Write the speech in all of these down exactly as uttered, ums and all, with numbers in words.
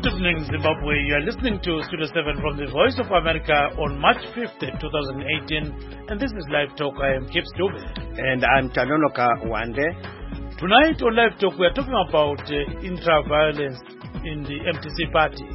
evening, Zimbabwe. You are listening to Studio seven from the Voice of America on March fifth, twenty eighteen. And this is Live Talk. I am Kip Stube. And I'm Tanonoka Wande. Tonight on Live Talk, we are talking about uh, intra-violence in the M T C party.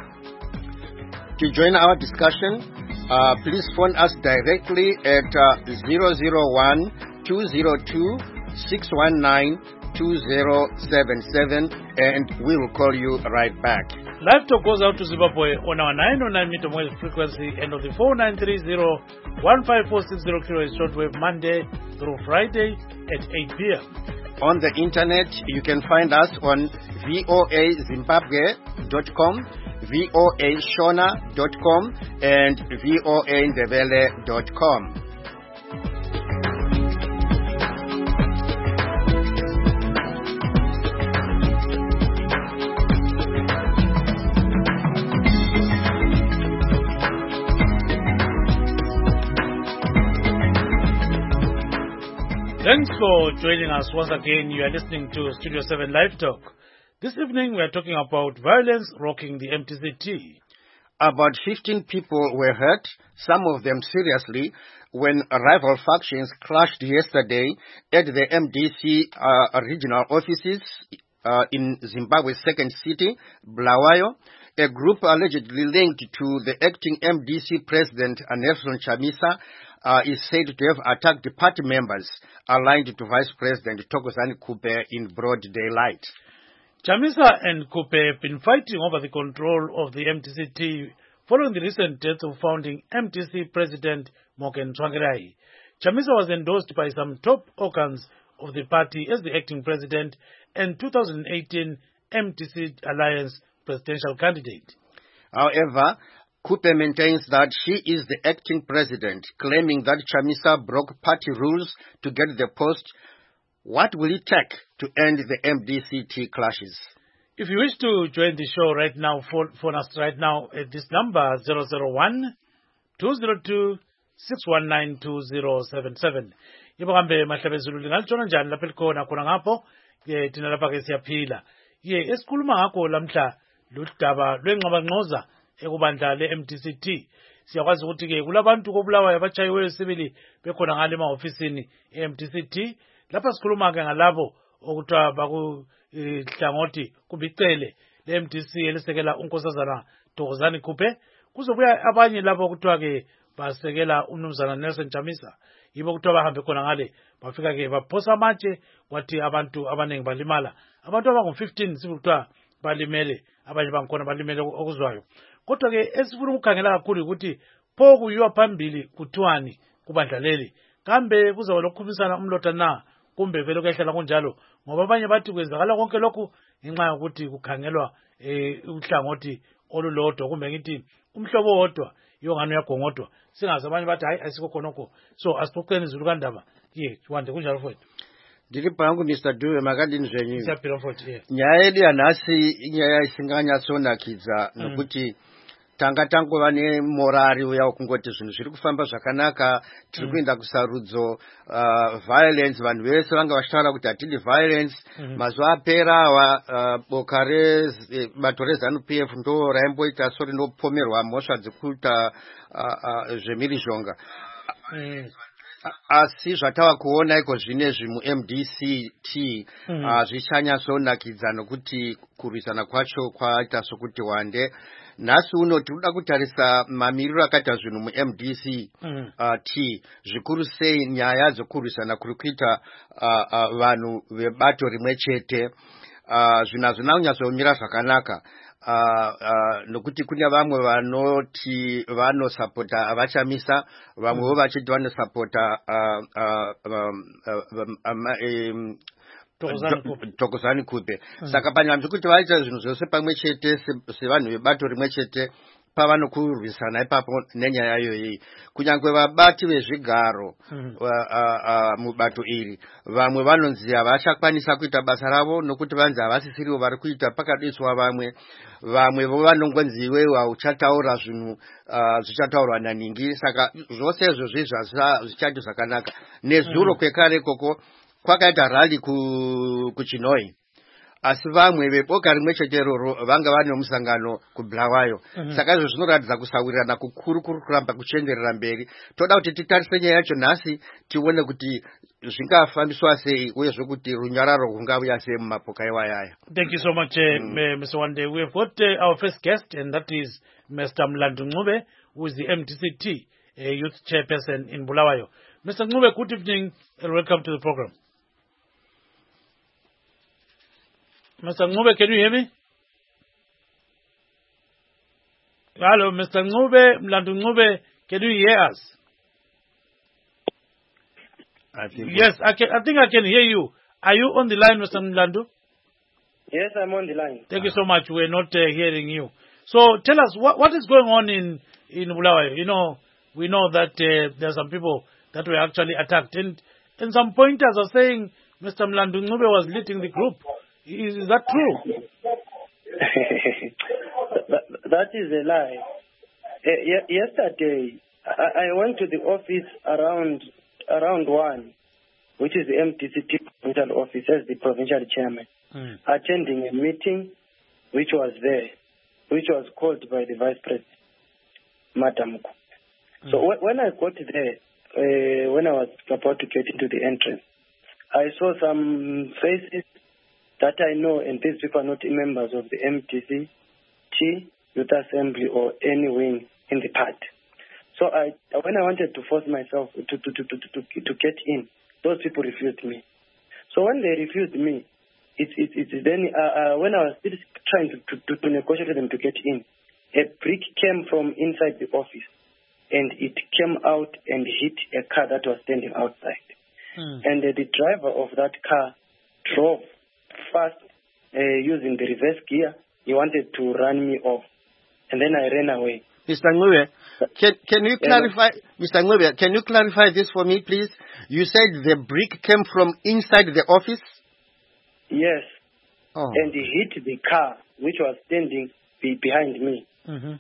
To join our discussion, uh, please phone us directly at uh, zero zero one, two zero two, six one nine, two zero seven seven, and we will call you right back. Live Talk goes out to Zimbabwe on our nine oh nine meter wave frequency and on the four nine three zero, one five four six zero kilohertz shortwave Monday through Friday at eight p.m. On the internet, you can find us on voa zimbabwe dot com, voa shona dot com, and voa ndebele dot com. Thanks for joining us once again. You are listening to Studio seven Live Talk. This evening we are talking about violence rocking the M T C T. About fifteen people were hurt, some of them seriously, when rival factions clashed yesterday at the M D C uh, regional offices uh, in Zimbabwe's second city, Bulawayo. A group allegedly linked to the acting M D C president, Nelson Chamisa, Uh, is said to have attacked party members aligned to Vice President Thokozani Kupe in broad daylight. Chamisa and Kupe have been fighting over the control of the M T C T following the recent death of founding M T C President Morgan Tsvangirai. Chamisa was endorsed by some top organs of the party as the acting president and two thousand eighteen M T C Alliance presidential candidate. However, Kupe maintains that she is the acting president, claiming that Chamisa broke party rules to get the post. What will it take to end the M D C T clashes? If you wish to join the show right now, phone, phone us right now at this number, zero zero one, two zero two, six one nine, two zero seven seven. Ibo kambe mahlabezulu lingalutshona njani lapha elikhona khona ngapho ke thina lapha ke siyaphila. Ye esikhuluma ngakho lamhla ludaba lwengxabangxoza ekubandla le-M T C T. Siyakwazi ukuthi ke kulabantu kobulawayo abatshayiweyo sibili bekhona ngale ema-ofisini e-M T C T. Lapha sikhuluma ke ngalabo okuthiwa bakuhlangothi kumbe icele le-M T C elisekela unkosazana Thokozani Kupe. Kuzobuya abanye labo okuthiwa ke basekela umnumzana Nelson Chamisa. Yibo okuthiwa bahambe khona ngale bafika ke baphosa amatshe kwathi abantu abaningi balimala. Abantu abangu fifteen sibukuthiwa balimele, abanye bangikhona balimele okuzwayo. Kodwa ke esifuna ukukhangela kakhulu ukuthi pho kuyiwa phambili kuthiwani kubandla leli. Kambe kuzaba lokukhuphisana umlotha na kumbe vele kuyahlela kunjalo, ngoba abanye bathi kwenzakala konke lokhu ngenxa yokuthi kukhangelwa eh uhlangothi olulodwa kumbe ngithi umhlobo wodwa yongane yagongodwa. Singazi abanye bathi hayi asikho khonokho. So asixoxeni izulu kandaba. Ye wande kunjalo mfowethu. Ndilipangu Mister Dube makadini zvenyu. Siyaphila mfowethu. Yeah. Nyaya yedu yanhasi inyaya isinganyatsonakidza mm. nokuti tanga tangova nemorari uya wekungoti zvinhu zviri kufamba zvakanaka, tiri kuenda kusarudzo, uh, violence, vanhu vese vanga vachitaura kuti hatidi violence. Mm. Mazuva apera awa uh, boka rebato reZANU-P F ndo raimboita so rinopomerwa mhosva dzekuita uh, uh, zvemhirizhonga. Mm. Asi zvatava kuona iko zvinezvi mu-M D C T mm. uh, zvichanyasonakidza nokuti kurwisana kwacho kwaita sokuti wande. Nhasi uno tinoda kutarisa mamiriro akaita zvinhu mu-M D C mm. uh, T zvikuru sei nyaya dzokurwisana kuri kuita uh, uh, vanhu vebato rimwe chete. Uh, zvinhu hazvina kunyatsomira zvakanaka. Uh, uh, nokuti kune vamwe vanoti vanosapota avachamisa, vamwewo vachiti vanosapota uh, uh, um, uh, um, um, Thokozani Kupe. Mm. Saka panyama kuti vaita zvinhu zvose pamwe chete sevanhu vebato rimwe chete pavanokurwisana ipapo nenyaya iyoyi. Kunyange vabati vezvigaro mm. uh, uh, uh, mubato iri vamwe vanonzi havachakwanisa kuita basa ravo nokuti vanzi havasisiriwo vari kuita pakadiswa vamwe. Vamwe vanongonzi iwewe hauchataura zvinhu uh, zvichataurwa naningi. Saka zvose izvo zvizva zvichati zvakanaka. Nezuro mm. kwekare koko kwakaita rally ku kuChinoi. asi vamwe veboka rimwe cheteroro vanga vane musangano kubulawayo. Mhm. Saka izvo zvinoratidza kusawirirana kukuru kuri kuramba kuchenderera mberi. Toda kuti titarise nyaya yacho nhasi tione kuti zvingafambiswa sei uyezve kuti runyararo rungauya sei mumapoka iwayaya. Thank you so much, uh, mm. Mister Wande. We have got uh, our first guest, and that is Mister Mlandu Ncube, who is the M D C T uh, youth chairperson in Bulawayo. Mister Ncube, good evening and welcome to the program. Mister Ncube, can you hear me? Hello, Mister Ncube, Mlandu Ncube, can you hear us? I think yes, I can. I think I can hear you. Are you on the line, Mister Mlandu? Yes, I'm on the line. Thank you so much. We're not uh, hearing you. So tell us, what what is going on in, in Bulawayo? You know, we know that uh, there are some people that were actually attacked. And, and some pointers are saying Mister Mlandu Ncube was leading the group. Is, is that true? that, that is a lie. Uh, y- yesterday, I, I went to the office around around one, which is the M T C T provincial office as the provincial chairman, mm. attending a meeting which was there, which was called by the vice president, Madam. Mm. So w- when I got there, uh, when I was about to get into the entrance, I saw some faces that I know, and these people are not members of the M T C T Youth Assembly or any wing in the party. So I, when I wanted to force myself to to, to, to, to, to get in, those people refused me. So when they refused me, it's it, it, then uh, uh, when I was still trying to, to, to negotiate with them to get in, a brick came from inside the office, and it came out and hit a car that was standing outside. Mm. And uh, the driver of that car drove fast uh, using the reverse gear. He wanted to run me off, and then I ran away. Mister Ncube, can, can you clarify, yeah. Mister Ncube, can you clarify this for me, please? You said the brick came from inside the office? Yes. Oh. And he hit the car, which was standing be behind me. Mm-hmm.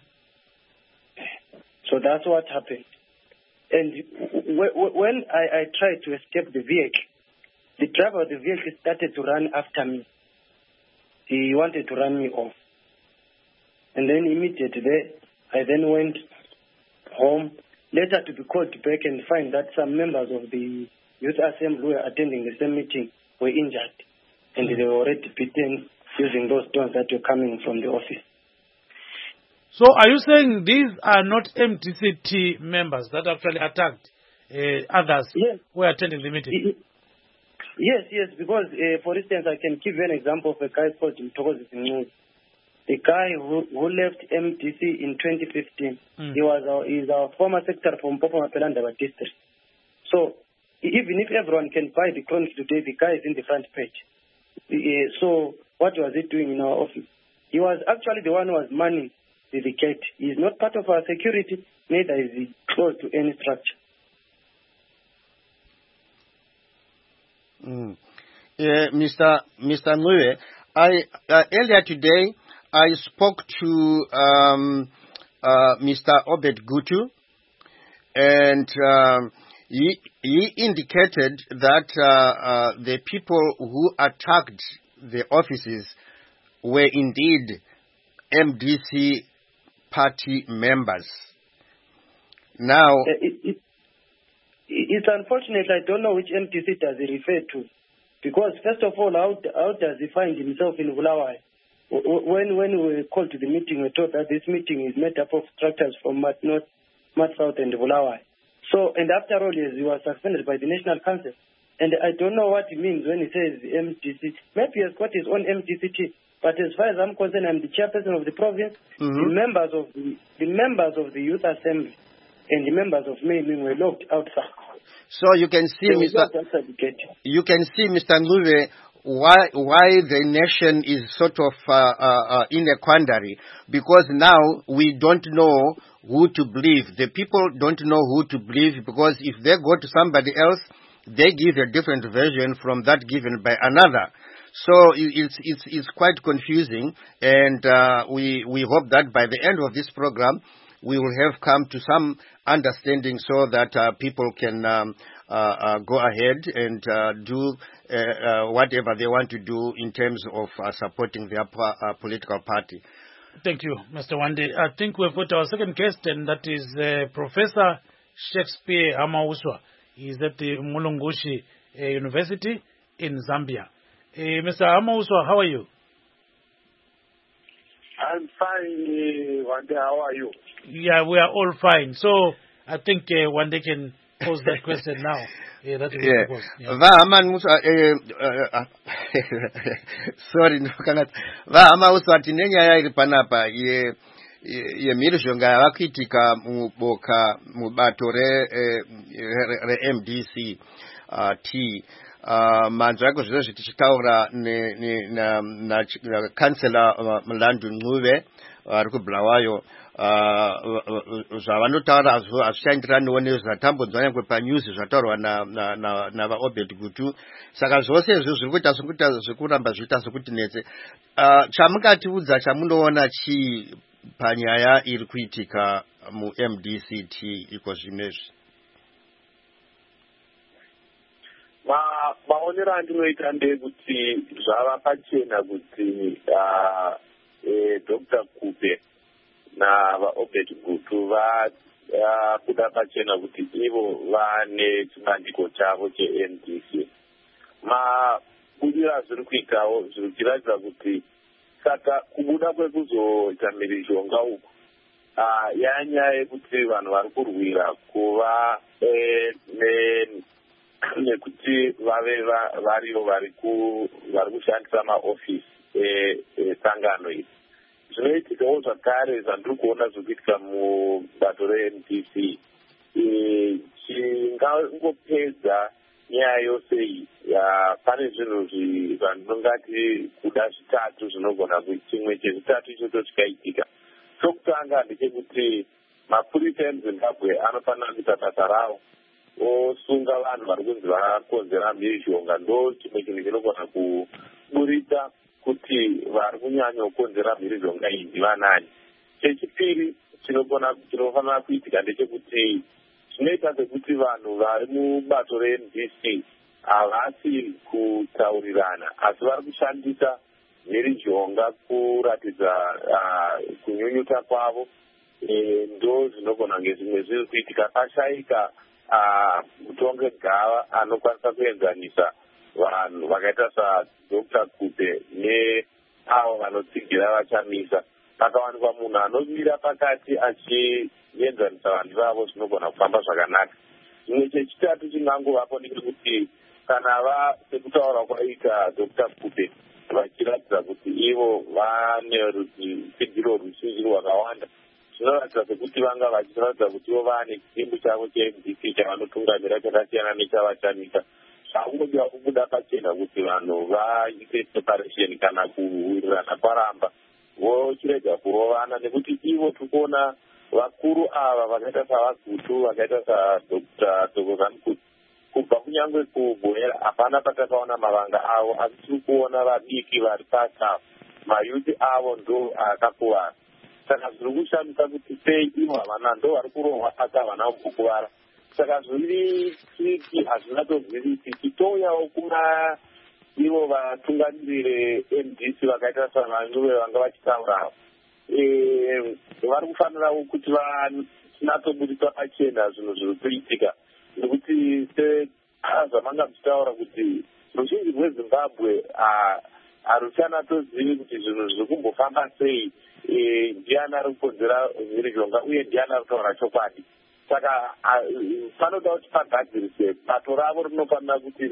So that's what happened. And w- w- when I, I tried to escape the vehicle, the driver of the vehicle started to run after me. He wanted to run me off. And then immediately, I then went home, later to be called back and find that some members of the youth assembly who were attending the same meeting were injured. And mm. they were already beaten using those stones that were coming from the office. So are you saying these are not M T C T members that actually attacked uh, others yes. who were attending the meeting? Yes, yes, because, uh, for instance, I can give you an example of a guy called Mtokozi Zincuzi. The guy who, who left M T C in twenty fifteen, mm. he was our, he's our former secretary from Popo Mapelanda district. So even if everyone can buy the Chronicle today, the guy is in the front page. Uh, so what was he doing in our office? He was actually the one who was manning the, the gate. He is not part of our security, neither is he close to any structure. Mm. Uh, Mister Mister Ncube, I uh, earlier today I spoke to um, uh, Mister Obed Gutu, and um, he, he indicated that uh, uh, the people who attacked the offices were indeed M D C party members. Now, uh, it, it, it's unfortunate. I don't know which M T C does he refer to, because first of all, how, how does he find himself in Bulawayo? When when we were called to the meeting, we were told that this meeting is made up of structures from Mat North, Mat South, and Bulawayo. So, and after all, yes, he was suspended by the National Council. And I don't know what he means when he says M T C. Maybe he has got his own M T C T. But as far as I'm concerned, I'm the chairperson of the province. Mm-hmm. The members of the, the members of the youth assembly and the members of May were locked outside. So you can see, Mister You can see, Mister Ncube, why why the nation is sort of uh, uh, in a quandary, because now we don't know who to believe. The people don't know who to believe, because if they go to somebody else, they give a different version from that given by another. So it's it's it's quite confusing, and uh, we we hope that by the end of this program we will have come to some understanding, so that uh, people can um, uh, uh, go ahead and uh, do uh, uh, whatever they want to do in terms of uh, supporting their pa- uh, political party. Thank you, Mister Wande. I think we've got our second guest, and that is uh, Professor Shakespeare Hamauswa. He's at the Mulungushi uh, University in Zambia. Uh, Mister Hamauswa, how are you? I'm fine, Wande. How are you? Yeah, we are all fine. So I think uh, Wande can pose that question now. Yeah, that will yeah. yeah. Vahaman Musa, uh, uh, sorry, no, Vahama Musa, Tinenya iri panapa, ye, ye mirizhonga yavakuitika muboka mubato re, re, re M D C uh, T. Uh, manzvo ako zvino zvitichitaura na kansela Mlandu Ncube ari kuBulawayo zvavanotaura hazvichaenderaniwo nezvatambonzwa nyangwe panyuzi zvataurwa navaobed Gutu. Saka zvose izvo zviri kuita sokuita zvekuramba zviita sokuti netse. Chamungatiudza chamunoona chii panyaya iri kuitika muM D C T iko zvinezvi? Maonero andinoita ndekuti zvava pachena kuti Doctor Kube navaobed Gutu vabuda pachena kuti ivo vane chibandiko chavo cheM D C. Mabudiro azviri kuitawo zviri kuratidza kuti saka kubuda kwekuzoita mhirizhonga uku yanyaya yekuti vanhu vari kurwira kuva nekuti vave variyo vari kushandisa maofisi esangano iri. Zvinoitikawo zvakare zvandiri kuona zvikuitika mubato reM D C chingangopedza nyaya yose iyi. Pane zvinhu zvandingati kuda zvitatu zvinogona kuti chimwe chezvitatu ichocho chikaitika. Chokutanga ndechekuti mapurisa emuZimbabwe anofanira kuita basa ravo osunga vanhu vari kunzi vakonzera mhirizhonga. Ndo chimwe chinhu chinogona kuburitsa kuti vari kunyanya kukonzera mhirizhonga iyi ndivanani. Chechipiri chinofanira kuitika ndechekuti zvinoita sekuti vanhu vari mubato reM D C havasi kutaurirana asi vari kushandisa mhirizhonga kuratidza kunyunyuta kwavo. Ndo zvinogona ngezvimwe zviri kuitika. Pashayika mutonge gava anokwanisa kuenzanisa vanhu vakaita saDoctor Kube neavo vanotsigira vachamisa. Pakawanikwa munhu anomira pakati achienzanisa vanhu vavo zvinogona kufamba zvakanaka. Chimwe chechitatu chingangovapo ndechekuti kana va sekutaura kwaita Doctor Kube vachiratidza kuti ivo vane rutsigiro ruzhinji rwakawanda, zvinoratidza sekuti vanga vachiratidza kuti ivo vane chimbu chavo cheM D C chavanotungamira chakasiyana nechavachamisa. Zvangodiwa kubuda pachena kuti vanhu vaite separation kana kuwirirana kwaramba vochirega kurovana, nekuti ivo tikuona vakuru ava vakaita savaGutu vakaita saDr Thokozani kubva kunyange kubhoera hapana patakaona mavanga avo, asi tiri kuona vadiki vari pasa mayuti avo ndo akakuvara. Saka zviri kushamisa kuti sei ivo havana ndo vari kurohwa asi havana kukuvara. Saka zviri triki hazvinatobviri tichitouyawo kuna ivo vatungamirire M D C vakaita saVaNcube vanga vachitaura vari kufanirawo kuti vanatobudisa pachena zvinhu zviri kuitika, nekuti sezvamanga muchitaura kuti ruzhinji rweZimbabwe haruchanatozivi kuti zvinhu zviri kumbofamba sei, ndiani ari kukonzera mhirizhonga uye ndiani ari kutaura chokwadi. Saka panoda kuti pagadzirise bato ravo rinofanira kuti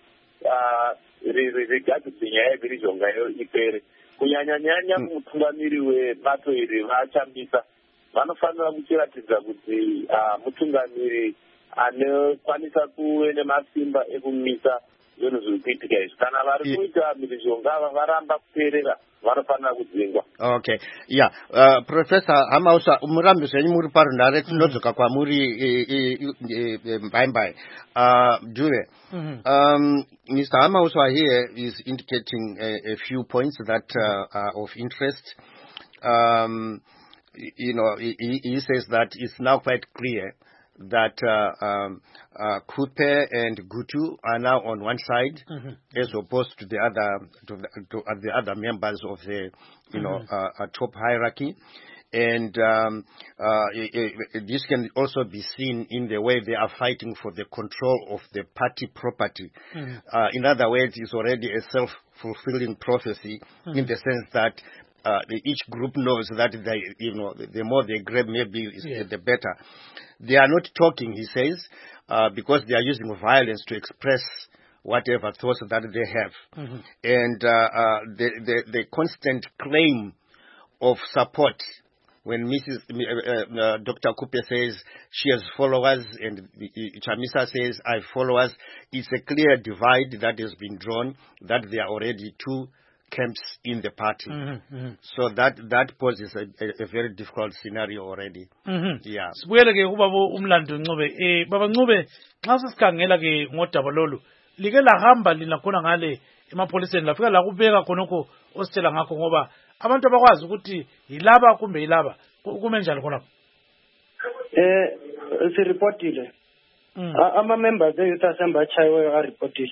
rigadzirise nyaya yemhirizhongayo ipere. Kunyanya-nyanya mutungamiri webato iri vachambisa vanofanira kuchiratidza kuti mutungamiri anokwanisa kuve nemasimba ekumisa zvinhu zviri kuitika izvi. Kana vari kuita mhirizhonga ava varamba kuteerera vanofanira kudzingwa. Okay, yeah. Uh, Professor Hamauswa, murambi zvenyu muri parunhare tinodzoka kwamuri mbai-mbai. Uh, Dube, mm-hmm. um, Mister Hamauswa here is indicating a, a few points that uh, are of interest. Um, you know, he, he says that it's now quite clear that uh, um, uh, Kupe and Gutu are now on one side, mm-hmm. as opposed to the other to the, to the other members of the you mm-hmm. know uh, top hierarchy. And um, uh, it, it, this can also be seen in the way they are fighting for the control of the party property. Mm-hmm. Uh, in other words, it's already a self-fulfilling prophecy mm-hmm. in the sense that uh, each group knows that they, you know, the more they grab, maybe yeah. the better. They are not talking, he says, uh, because they are using violence to express whatever thoughts that they have. Mm-hmm. And uh, uh, the, the the constant claim of support. When Missus Uh, uh, Doctor Kupe says she has followers and Chamisa says I have followers, it's a clear divide that has been drawn, that there are already two camps in the party. Mm-hmm, mm-hmm. So that that poses a, a, a very difficult scenario already. Mm-hmm. Yeah. Sibuyele ke ubaba uMlando Ncube. Eh baba Ncube, xa sisikhangela ke ngodaba lolu, like lahamba lina khona ngale emapholiseni lafika la kubeka khonokho ositshela ngakho ngoba abantu abakwazi ukuthi yilaba kumbe yilaba kume njalo khona. Eh sireportile. Ama members e youth assembly achayiwe a reportile.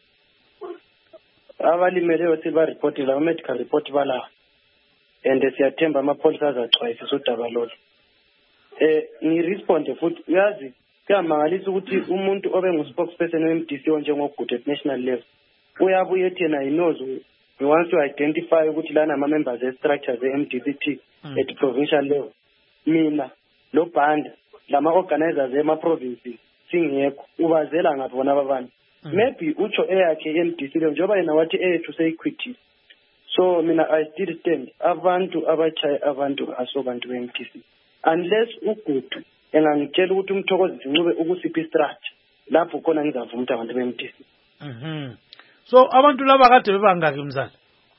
Abalimele othi ba reportile ama medical report bala. And siyathemba amapholisa azaxwayisa udaba lolu. Eh ni respond futhi uyazi kuyamangalisa ukuthi umuntu obengu spokesperson we M D C onjengoGutu at national level uyabuye yena inozo. We want to identify ukuthi lana ama members e structures e M D C T mm. at provincial level. Mina lo band lama organizers ema provinces singekho ubazela ngathi bona abantu. Mm. Maybe ucho eyakhe e M D C level njoba yena wathi ethu say equity. So mina I still stand abantu abachaya abantu asobantu be M D C. Unless uGutu engangitshela ukuthi umthokozisi Ncube ukusiphi structure lapho khona ngizavuma ukuthi abantu be M D C. Mhm. So abantu laba kade bebangaki mzala?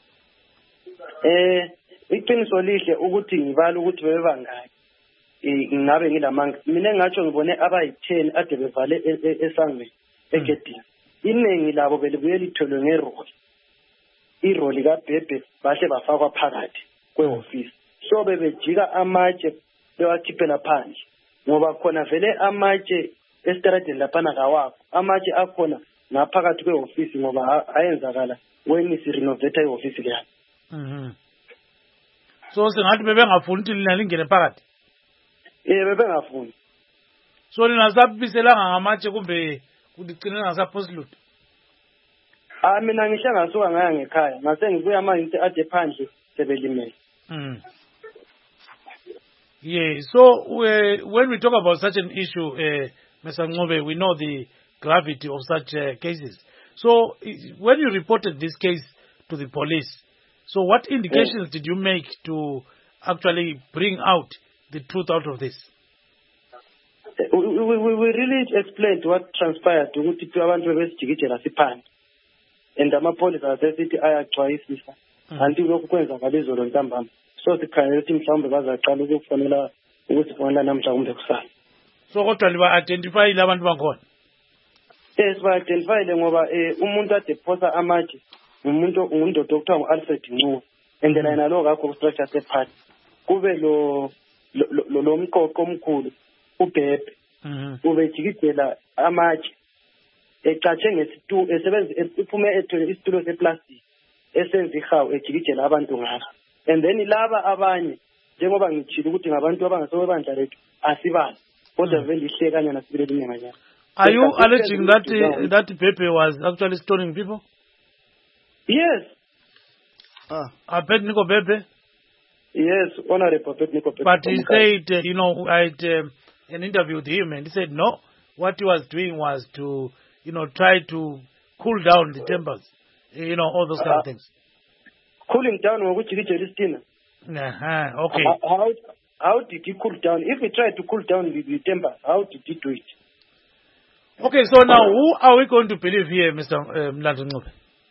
Eh iqiniso lihle ukuthi ngibala ukuthi bebebangaki. Eh ngabe ngilamanga mina engatsho ngibone abayi ten ade bevale esangweni egedini. Iningi labo belibuye litholwe ngeroli. Iroli kaBhebhe bahle bafakwa phakathi kweoffice. So bebejika amatshe bewakhiphela phandle ngoba khona vele amatshe estradeni laphana kawakho. Amatshe akhona ngaphakathi kweoffice ngoba ayenzakala when si renovate ioffice leyo. Mhm. So sengathi bebengafuni ukuthi lina lingene phakathi. Eh bebengafuni. So lina sabiselanga ngamatshe kumbe kudigcinela ngasaphoslude. Ah mina ngisho ngasuka ngaya ngekhaya ngase ngibuya manje ade phandle sebelimele. Mhm. Yeah, so uh, when we talk about such an issue, uh, Mister Ncube, we know the gravity of such uh, cases. So when you reported this case to the police, so what indications yeah. did you make to actually bring out the truth out of this? We, we, we really explained what transpired ukuthi abantu besijikijela siphandle and amapolisa asesithi ayaxwayisisa anti lokhu kwenza ngalizolo ntambama. So sikhangela ukuthi mhlawumbe bazaqala ukufonela ukusifonela namhla kumbe kusasa. So kodwa liba identify labantu bakhona. Yes, ba identify le ngoba eh umuntu ade phosa amatshe umuntu umuntu Doctor Alfred Ncube endela yena lo ngakho structure separty kube lo lo lo mqoqo omkhulu uBhebhe ubejikidela amatshe ecatshe ngesitu esebenza iphume ethole isitulo seplastic esenza ihawu ejikidela abantu ngaka. And then laba abanye njengoba ngichila ukuthi ngabantu abangasebandla lethu asibazi kodwa vele ihlekanya nasibile nyanga. Are you alleging that uh, that Pepe was actually stoning people? Yes. Ah, Abednego Pepe? Yes, Honorable Abednego Pepe. But he said, uh, you know, I had um, an interview with him and he said no, what he was doing was to, you know, try to cool down the tempers, you know, all those kind uh, of things. Cooling down or which Listina? Uh-huh, okay. How, how, how did he cool down? If he tried to cool down the, the temper, how did he do it? Okay, so now who are we going to believe here, Mister Mlando Ncube?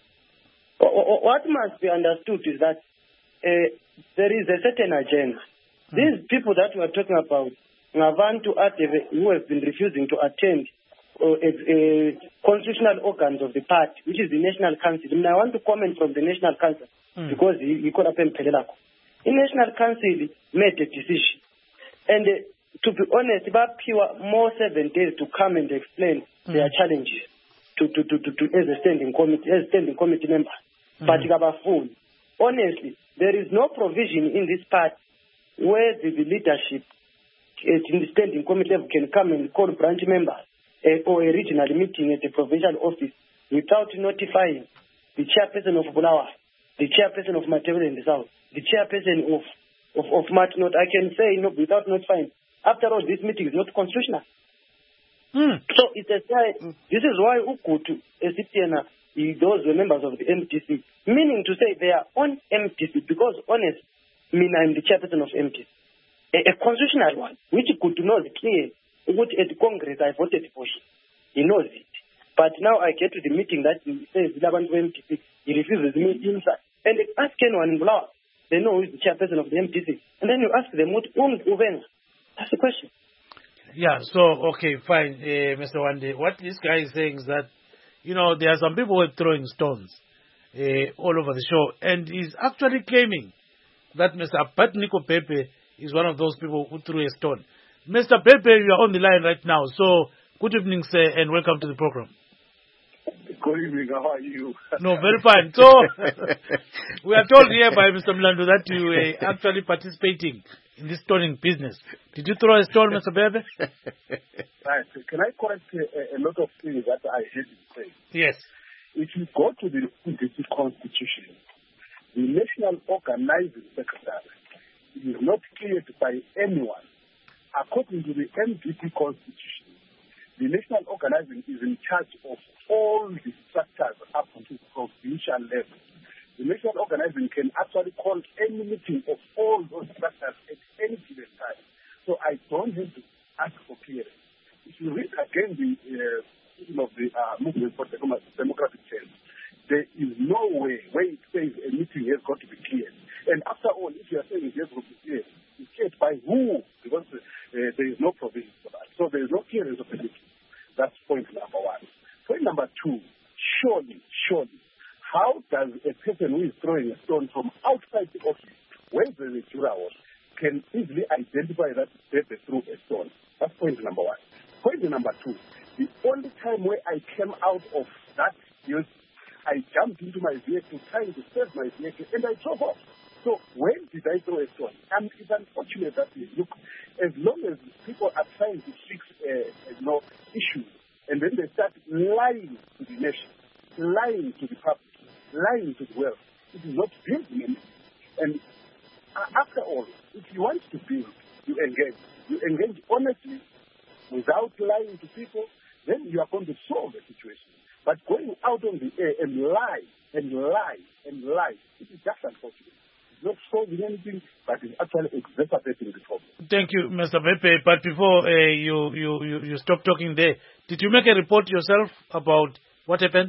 What must be understood is that uh, there is a certain agenda. Hmm. These people that we are talking about, Ngavantu Ateve, who have been refusing to attend uh, uh, constitutional organs of the party, which is the National Council. And I want to comment from the National Council hmm. because he, he could have been Pelelako. The National Council made a decision. And uh, to be honest, baphiwa more seven days to come and explain mm. their challenges to, to, to, to, to as a standing committee, as standing committee members. Mm. But kabafuni. Honestly, there is no provision in this part where the, the leadership at the standing committee level can come and call branch members uh, or a regional meeting at the provincial office without notifying the chairperson of Bulawayo, the chairperson of Matebele in the south, the chairperson of of, of Matnot. I can say no without notifying. After all, this meeting is not constitutional. Mm. So it's a mm. this is why Ukutu, Esitiana, those were members of the M T C, meaning to say they are on M T C because honest, I mean I'm the chairperson of M T C. A, a constitutional one, which could know the clear, which at the Congress I voted for him. He knows it. But now I get to the meeting that he says eleven to M T C, he refuses me inside. And they ask anyone in Bulawayo, they know who is the chairperson of the M T C. And then you ask them, what Uvenga? That's the question. Yeah, so, okay, fine, uh, Mister Wande. What this guy is saying is that, you know, there are some people who are throwing stones uh, all over the show. And he's actually claiming that Mister Patniko Pepe is one of those people who threw a stone. Mister Pepe, you are on the line right now. So, good evening, sir, and welcome to the program. Good evening. How are you? No, very fine. So, we are told here by Mister Mlando that you were actually participating in this stoning business. Did you throw a stone, Mister Pepe? Right. Can I correct a, a lot of things that I heard you say? Yes. If you go to the M D C Constitution, the National Organizing Secretary is not created by anyone. According to the M D C Constitution, the National Organizing is in charge of all the structures up to the provincial level. The National Organizing can actually call any meeting of all those structures at any given time. So I don't have to ask for clearance. If you read again the uh, of the uh, Movement for Democratic Change, there is no way where it says a meeting has got to be cleared. And after all, if you are saying it has got to be cleared, it's cleared by who? Because uh, there is no provision for that. So there is no clearance of the meeting. That's point number one. Point number two, surely, surely, how does a person who is throwing a stone from outside the office, where the juror was, can easily identify that they threw a stone? That's point number one. Point number two, the only time where I came out of that news, I jumped into my vehicle trying to save my vehicle and I drove off. So when did I throw a stone? And it's unfortunate that, look, as long as people are trying to fix uh, you know, issues, and then they start lying to the nation, lying to the public, lying to the world, it is not building anything. And uh, after all, if you want to build, you engage. You engage honestly, without lying to people, then you are going to solve the situation. But going out on the air and lie, and lie, and lie, it is just unfortunate. It's not solving anything, but it's actually exacerbating the problem. Thank you, Mister Pepe. But before uh, you, you, you, you stop talking there, did you make a report yourself about what happened?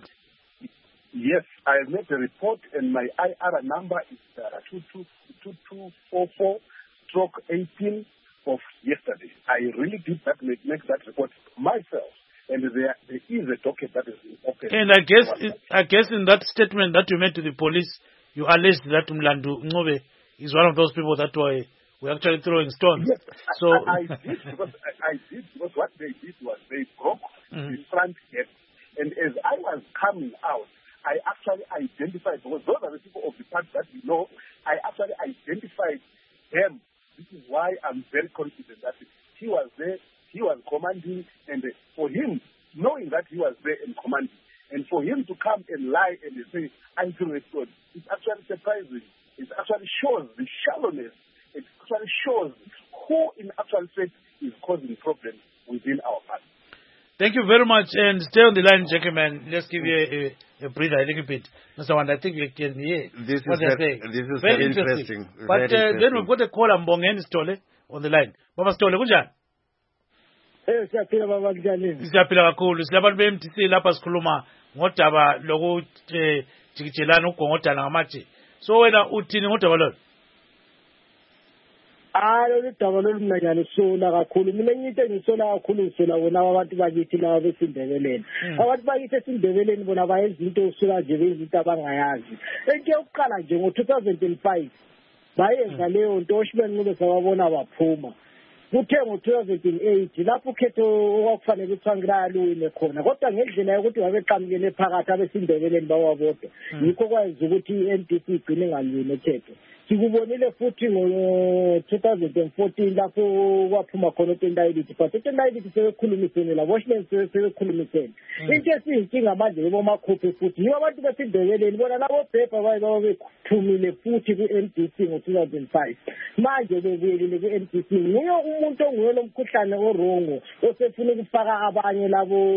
Yes, I made a report, and my I R number is uh, two two four four stroke eighteen of yesterday. I really did that make, make that report myself, and there, there is a docket that is open. And I guess, I guess in that statement that you made to the police, you alleged that Mlando Ngobe is one of those people that were, were actually throwing stones. Yes, so I, I did because I, I did because what they did was they broke mm-hmm. the front gate, and as I was coming out, I actually identified, because those are the people of the party that we know, I actually identified them. This is why I'm very confident that he was there, he was commanding, and for him, knowing that he was there and commanding, and for him to come and lie and say, I threw a stone, it actually surprising. It actually shows the shallowness. It actually shows who in actual fact is causing problems within our party. Thank you very much, and stay on the line, gentlemen. Let's give you a, a, a breather a little bit. Mister Wanda, I think we can hear this what they're saying. This is very, very interesting. interesting. But very uh, interesting. then we've got a call on Mbongeni Stole on the line. Baba Stole, kunjani? Eh, siyaphila baba kunjani? Siyaphila kakhulu. Silabantu be-M T C lapha sikhuluma ngodaba lokujikijelana ukugongotana ngamatshe. So wena uthini ngodaba lolo? Ah, lolu daba lolumnanyana sola kakhulu. Mina ngithe ngisola kakhulu sola bona abantu bakithi laba besindebeleni. Abantu bakithi esindebeleni bona bayenza into usuka nje bezinto abangayazi. Ento yokuqala nje ngo two thousand five bayenza leyo nto oshibeni ngobe sababona baphuma. kuthe ngo-two thousand eight lapho ukhetho okwakufanele kuthiwa ngilawine khona kodwa ngendlela yokuthi wabeqamukele phakathi abesindebeleni bawabodwa yikho kwayenza ukuthi i-M D C igcine ingalwini ekhetho. Sikubonile futhi ngo-two thousand fourteen lapho kwaphuma khona uTendayiliti but uTendayiliti sebekhulumisene laboShman sebekhulumisene. Into esiyinkinga manje yibomakhuphe futhi yibo abantu besindebeleni bona labo Bhebha baye babephumile futhi ku-M D C ngo-two thousand five manje bebuyelile ku-M D C nguye umuntu onguye lo mkhuhlane orongo osefuna ukufaka abanye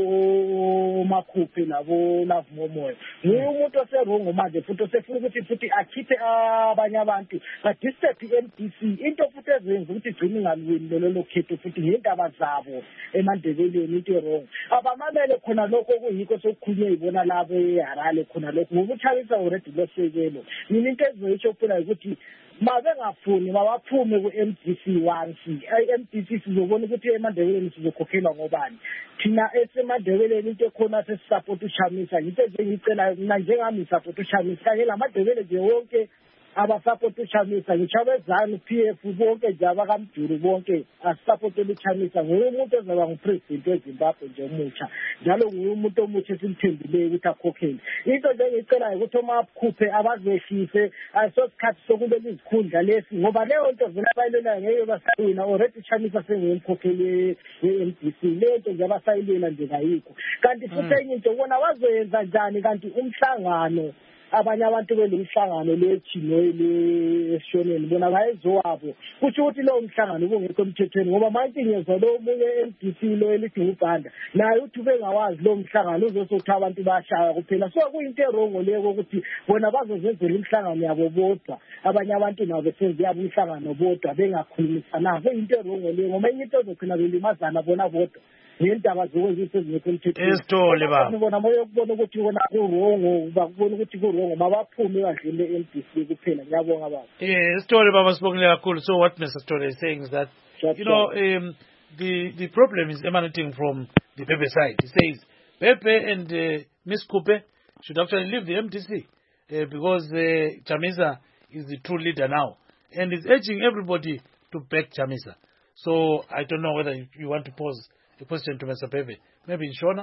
labo makhuphe labo lavumomoya nguye umuntu oserongo manje futhi osefuna ukuthi futhi akhiphe abanye abantu badisturb i-M D C into futhi ezenza ukuthi igcine ingalwini lelo khetho futhi ngendaba zabo emandebeleni into erongo abamamele khona lokho kuyikho sokukhulunywa ibona labo eHarare khona lokho ngokuchalisa already losekelo mina into ezoyisho phela ukuthi mabengafuni mabaphume ku-M D C once i-M D C sizobona ukuthi emandebeleni sizokhokhelwa ngobani thina esemandebeleni into ekhona sesisupport uChamisa into engicela mina njengami support uChamisa kanye lamadebele nje wonke abasupport uChamisa ngichabezana P F bonke nje abakamduru bonke asupport uChamisa nguye umuntu ozoba ngupresident weZimbabwe nje omutsha njalo nguye umuntu omutsha esimthembileyo ukuthi akhokhele into nje engicela ukuthi omakhuphe abazehlise ayisosikhathi sokubela izikhundla lesi ngoba leyo nto vele abayilela ngeke basayina already uChamisa sengumkhokheli we-M D C leyo nto nje abasayilela nje kayikho kanti futhi enye into bona bazoyenza njani kanti umhlangano abanye abantu belimhlangano lechino lesishoneni bona bayezowabo kusho ukuthi lo mhlangano ubungekho emthethweni ngoba manje ngezwe lo munye M D C lo elithi ubhanda naye uthi bengawazi lo mhlangano uzosokuthi abantu bashaya kuphela so kuyinto erongo leyo ukuthi bona bazozenzela imhlangano yabo bodwa abanye abantu nabo besenze yabo imhlangano bodwa bengakhulumisana kuyinto erongo leyo ngoba into ezogcina belimazana bona bodwa ngendaba zokwenza ezingekho emthethweni esitole baba bona moyo kubona ukuthi bona kurongo bakubona ukuthi kurongo mabaphume badlule e-M D C kuphela ngiyabonga baba yeah esitole baba sibongile kakhulu so what Mister Story is saying is that That's you know um, the the problem is emanating from the Bhebhe side. He says Bhebhe and uh, Miss Kupe should actually leave the M D C uh, because uh, Chamisa is the true leader now and is urging everybody to back Chamisa. So I don't know whether you, you want to pose a question to Mister Bhebhe, maybe in Shona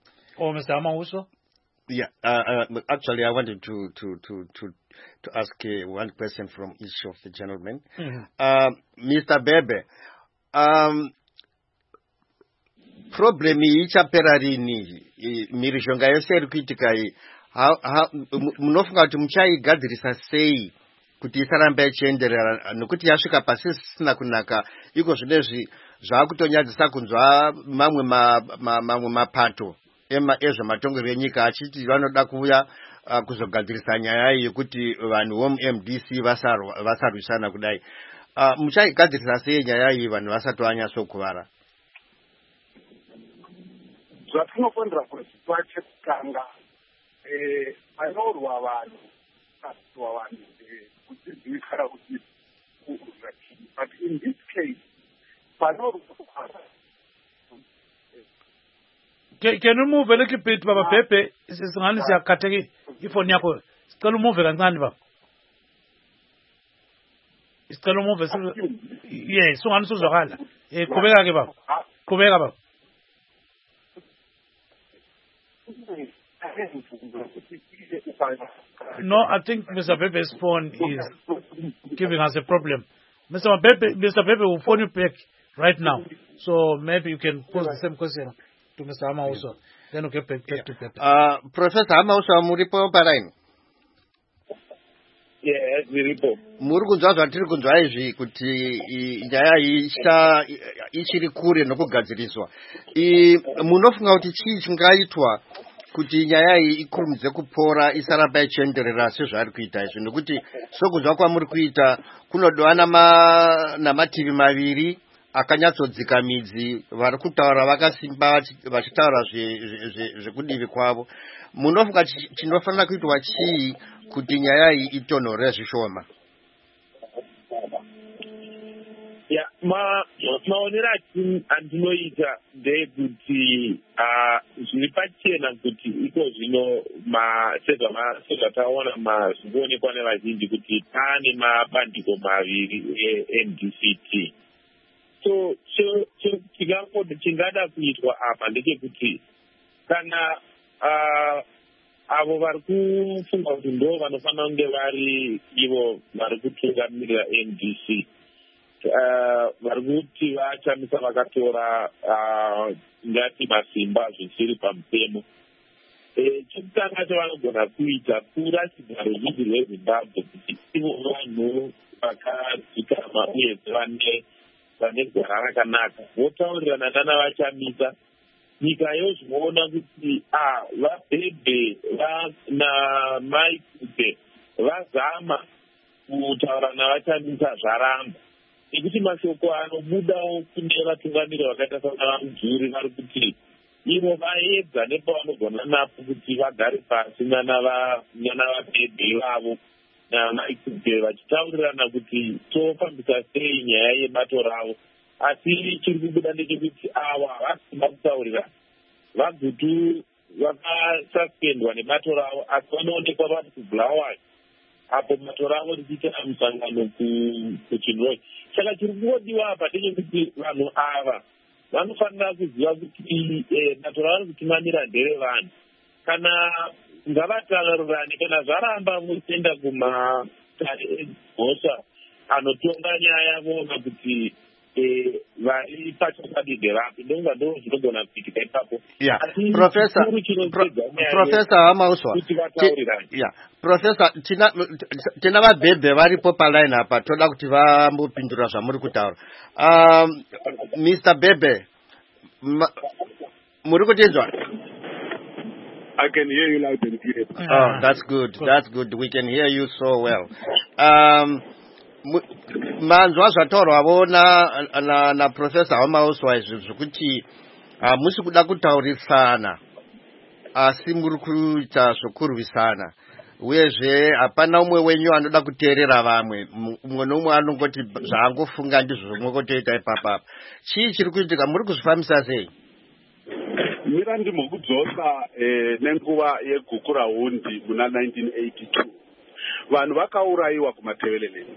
or Mister Amauso. Yeah, uh, uh, actually, I wanted to to to to, to ask uh, one question from each of the gentlemen. Mm-hmm. uh, Mister Bhebhe, um, problem ichapera rini mirishonga yose iri kuitika iyi munofunga kuti muchaigadzirisa sei kuti isaramba ichienderera nokuti yasvika pasi sisina kunaka iko zvinezvi zvakutonyadzisa kunzwa mamwe mamwe mapato ezvematongerwo enyika achiti vanoda kuuya uh, kuzogadzirisa nyaya yekuti vanhu vomu-M D C vasarwisana kudai. Uh, muchaigadzirisa sei nyaya iyi vanhu vasati vanyatsokuvara? Zvatinofanira kuziva chekutanga panorwa vanhu pasiwa vanhu kudzidzikana kuti kurwa chii, but in this case panorwa Can, can you move a little bit, Baba Bhebhe? Singani siyakhatheki ifoni yakho. Sicela umuve kancane baba. Sicela umuve. Yes, singani suzwakala. Eh qhubeka ke baba. Qhubeka baba. No, I think Mister Bhebhe's phone is giving us a problem. Mister Bhebhe, Mister Bhebhe will phone you back right now. So maybe you can pose the same question to Mister Amauso. Then we'll get back yeah. to Bhebhe. Uh, Professor Amauso, muripo paraini? Yes, muripo. Muri kunzwa zvatiri kunzwa izvi kuti nyaya iyi ichiri kure nokugadziriswa. Munofunga kuti chii chingaitwa kuti nyaya iyi ikurumidze kupora isaramba ichienderera sezvaari kuita izvi nokuti sokunzwa kwamuri kuita kunodiwa namativi maviri akanyatsodzika midzi vari kutaura vakasimba vachitaura zvekudivi kwavo. Munofunga chinofanira kuitwa chii kuti nyaya iyi itonhore zvishoma? ya ma maonera andinoita ndekuti zviri pachena kuti iko zvino sezvataona zvikuonekwa nevazhinji kuti pane mabandiko maviri e-M D C T. so so so chingangoti chingada kuitwa apa ndechekuti kana uh, avo vari kufunga kuti ndo vanofanira kunge vari ivo vari kutungamirira M D C vari kuti vachamisa vakatora ngati masimba zvisiri pamutemo. Chekutanga chavanogona kuita kurashidza ruzhinji rwezimbabwe kuti ivo vanhu vakadzikama uyezve vane vane gwara rakanaka votaurirana nana vachamisa nyika yozvinoona kuti a vabhebhe namai kuti vazama kutaura navachamisa zvaramba nekuti mashoko anobudawo kune vatungamiri vakaita sana vamudhuri vari kuti ivo vaedza nepavanogona napo kuti vagare pasi nana vabhebhe vavo namaikubhe vachitaurirana kuti tofambisa sei nyaya yebato ravo. Asi chiri kubuda ndechekuti ava havasina kutaurirana vagutu vakasuspendwa nebato ravo asi vanoonekwa vari kubulawayo apo bato ravo richiita musangano kuchinoi. Saka chiri kungodiwa apa ndechekuti vanhu ava vanofanira kuziva kuti bato ravari kutungamira nderevanhu. Kana ngavataurirane kana zvaramba muchienda kumagosha anotonga nyaya voona kuti vari pachakadide rapi ndonga ndo zvinogona kuitika ipapo. Profesa Hamauswa, Profesa, tina vabhebhe varipo paline apa toda kuti vambopindura zvamuri kutaura. Mister Bebe, muri kutinzwa? I can hear you loud and clear. Oh, that's good. That's good. We can hear you so well. Um, manzwa zvataurwavo na na na Profesa Hamauswa izvi zvokuti hamusi kuda kutaurisana asi muri kuita zvokurwisana uyezve hapana umwe wenyu anoda kuteerera vamwe, umwe nomwe anongoti zvaangofunga ndizvo zvomwokotoita ipapapa. Chii chiri kuitika? Muri kuzvifambisa sei? Mira ndimukudzosa nenguva yeguku rahundi muna nineteen eighty-two vanhu vakaurayiwa kumateveleland.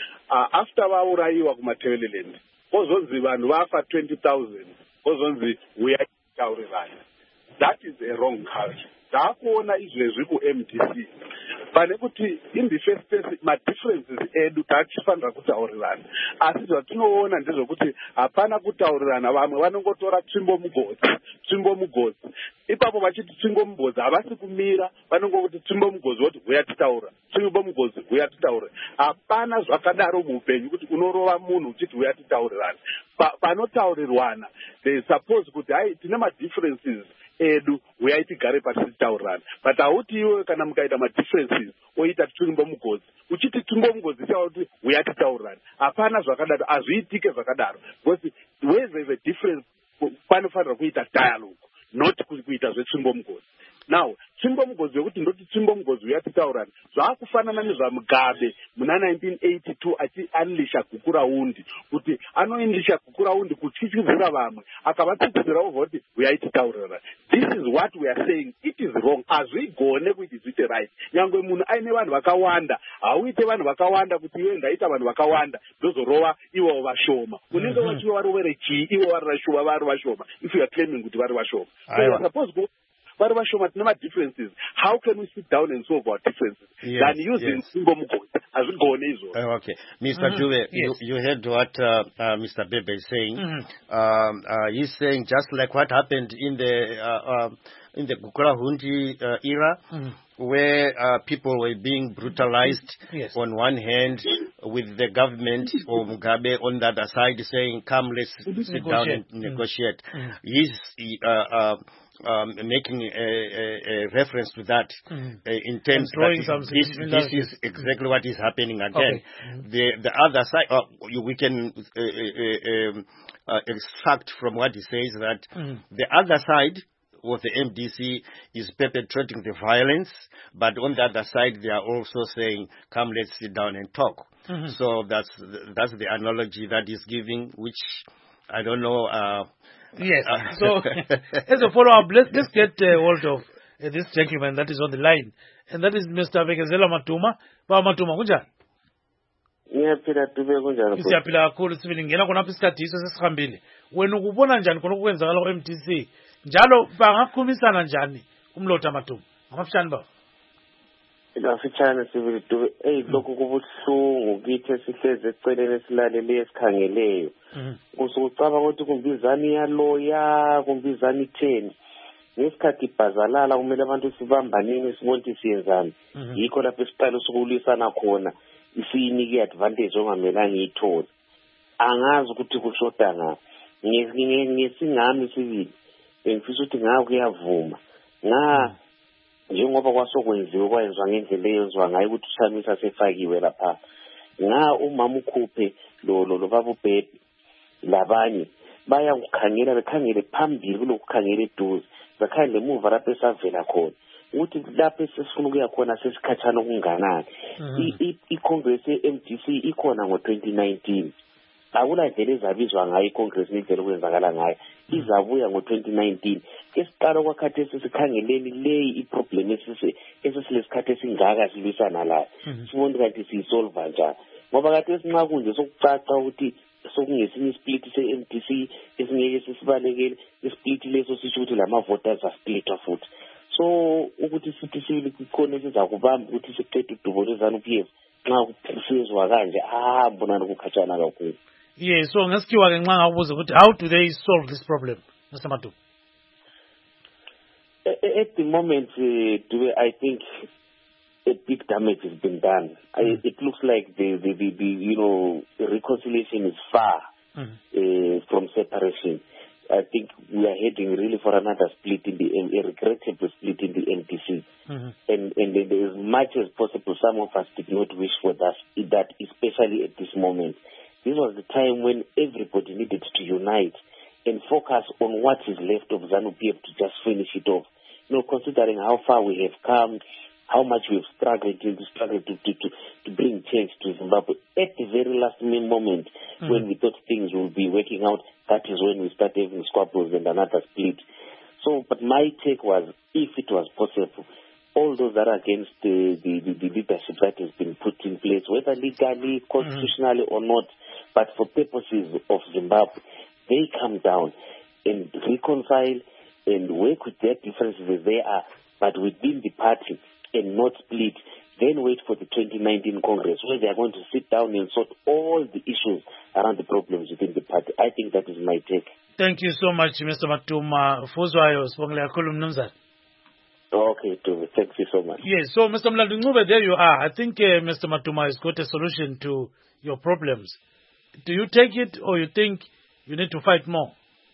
After vaurayiwa kumateveleland kwozonzi vanhu vafa twenty thousand kwozonzi uyai taurirana. That is a wrong culture. Taakuona izvezvi ku-M D C pane kuti in the first place madifferences edu taachifanira kutaurirana asi zvatinoona ndezvokuti hapana kutaurirana. Vamwe vanongotora tsvimbo mugodzi tsvimbo mugodzi ipapo vachiti tsvimbo mugodzi havasi kumira vanongokuti tsvimbo mugodzi voti huya titaura tsvimbo mugodzi huya titaura. Hapana zvakadaro muupenyu kuti unorova munhu uchiti huya titaurirana. Panotaurirwana they suppose kuti hai tine madifferences edu uyai tigare pasi titaurirana. But hauti iwe kana mukaita madifferences oita tsvimbo mugodzi uchiti tsvimbo mugodzi taura kuti uyai titaurirana. Hapana zvakadaro, hazviitike zvakadaro because where there is a difference panofanira kuita dialogue not kuita zvetsvimbo mugodzi. Now tsvimbo mugodzi yokuti ndoti tsvimbo mugodzi uyai titaurirana zvaakufanana nezvamugabe muna nineteen eighty-two achianlisha guku raundi kuti anoindisha guku raundi kutyityidzira vamwe akavatyityidzira obva kuti uyai titaurirana. This is what we are saying. It is wrong. Hazvigone kuti zviite right. Nyangwe munhu aine vanhu vakawanda hauite vanhu vakawanda kuti iwe ndaita vanhu vakawanda ndozorova ivo vashoma. Unenge wachiva vari were chii ivo vari vashoma vari vashoma if you are claiming kuti vari vashoma. So you are supposed to vari vashoma tine madifferences. How can we sit down and solve our differences yes, than using tsvimbo mugodzi? Hazvigone izvozvo. Uh, okay. Mister Mm-hmm. Dube, yes. you, you heard what uh, uh, Mister Bebe is saying. Mm-hmm. um, uh, he's saying just like what happened in the uh, uh, in the Gukurahundi uh, era, mm-hmm. where uh, people were being brutalized yes. on one hand, with the government or Mugabe on the other side saying, come, let's sit negotiate. down and mm-hmm. negotiate. Mm-hmm. He's uh, uh, um, making a, a, a reference to that mm-hmm. uh, in terms that this, this is exactly what is happening again. Okay. Mm-hmm. The the other side, uh, we can uh, uh, um, uh, extract from what he says that mm-hmm. the other side of the M D C is perpetrating the violence, but on the other side they are also saying, come, let's sit down and talk. Mm-hmm. So that's that's the analogy that he's giving, which I don't know. Uh, yes. Uh, so as a follow-up, let's, let's get uh, hold of uh, this gentleman that is on the line, and that is Mister Vekezela Matuma. Ba Matuma, kunjani? Ngiyaphila Dube kunjani? Siyaphila kakhulu sibili ngena khonapha isikhathi iso sesihambile. Wena ukubona njani khona okwenzakala ku-M D C? Njalo bangakhumisana njani umlotha Matumba? Ngamafishane ba. Ngafitshane sibili Dube. Hey lokho kubuhlungu kithi sihleze eceleni esilalele esikhangeleyo. Usucaba ukuthi kumbizani iyaloya, kumbizani itheni. Ngesikhathi ibhazalala kumele abantu sibambanini sibone ukuthi siyenzani. Yikho lapho isiqalo sokulisana khona isiyinike advantage ongamelanga iyithole. Angazi ukuthi kushoda ngaphi. Ngesingami sibili ngifisa ukuthi ngawo kuyavuma. Nga njengoba kwasokwenziwe kwayenziwa ngendlela eyenzwa ngayo ukuthi uShamisa sefakiwe lapha. Nga umama ukhuphe lo lo baba uBhebhe labanye baya ukukhangela bekhangele phambili kulokukhangela eduze. Bakhangele emuva lapho esavela khona. Ukuthi lapho sesifuna ukuya khona sesikhatshana okunganani. I-Congress ye-M D C ikhona ngo twenty nineteen. Akula ndlela ezabizwa ngayo iCongress nendlela okwenzakala ngayo. Izabuya ngo twenty nineteen. Esiqala kwakhathi sesikhangeleni leyi iproblem esise esisilesikhathi esingaka silwisana la. Sibone kanti siyisolve njani. Ngoba kade esinxa kunje sokucaca ukuthi sokungesinye split se-M D C esingeke sisibalekele isplit leso sisho ukuthi lama voters are split futhi. So ukuthi sithi sibili kukhona esizakubamba ukuthi siqede udubo lwezanu P F nxa kusizwa kanje ah mbona ukukhatshana kakhulu. Yes, so ngesikiwa ke nxa ngakubuza ukuthi how do they solve this problem, Mister Matumba? At the moment, uh, I think a big damage has been done. Mm. I, it looks like the, the, the, the you know reconciliation is far mm. uh, from separation. I think we are heading really for another split in the a regrettable split in the M D C. Mm-hmm. And and as much as possible, some of us did not wish for that, that especially at this moment. This was the time when everybody needed to unite and focus on what is left of ZANU-P F to just finish it off. You know, considering how far we have come, how much we have struggled to, struggled to, to, to, to bring change to Zimbabwe. At the very last moment, mm-hmm. when we thought things would be working out, that is when we started having squabbles and another split. So, but my take was, if it was possible, all those that are against the, the, the, the leadership that has been put in place, whether legally, constitutionally mm-hmm. or not, but for purposes of Zimbabwe, they come down and reconcile and work with their differences as they are, but within the party and not split. Then wait for the twenty nineteen Congress where they are going to sit down and sort all the issues around the problems within the party. I think that is my take. Thank you so much, Mister Matumba. Fuzwayo, sibongela kakhulu mnumzana. Okay, thank you so much. Yes, so Mister Mlandungube, there you are. I think uh, Mister Matumba has got a solution to your problems. Do you take it or you think you need to fight more?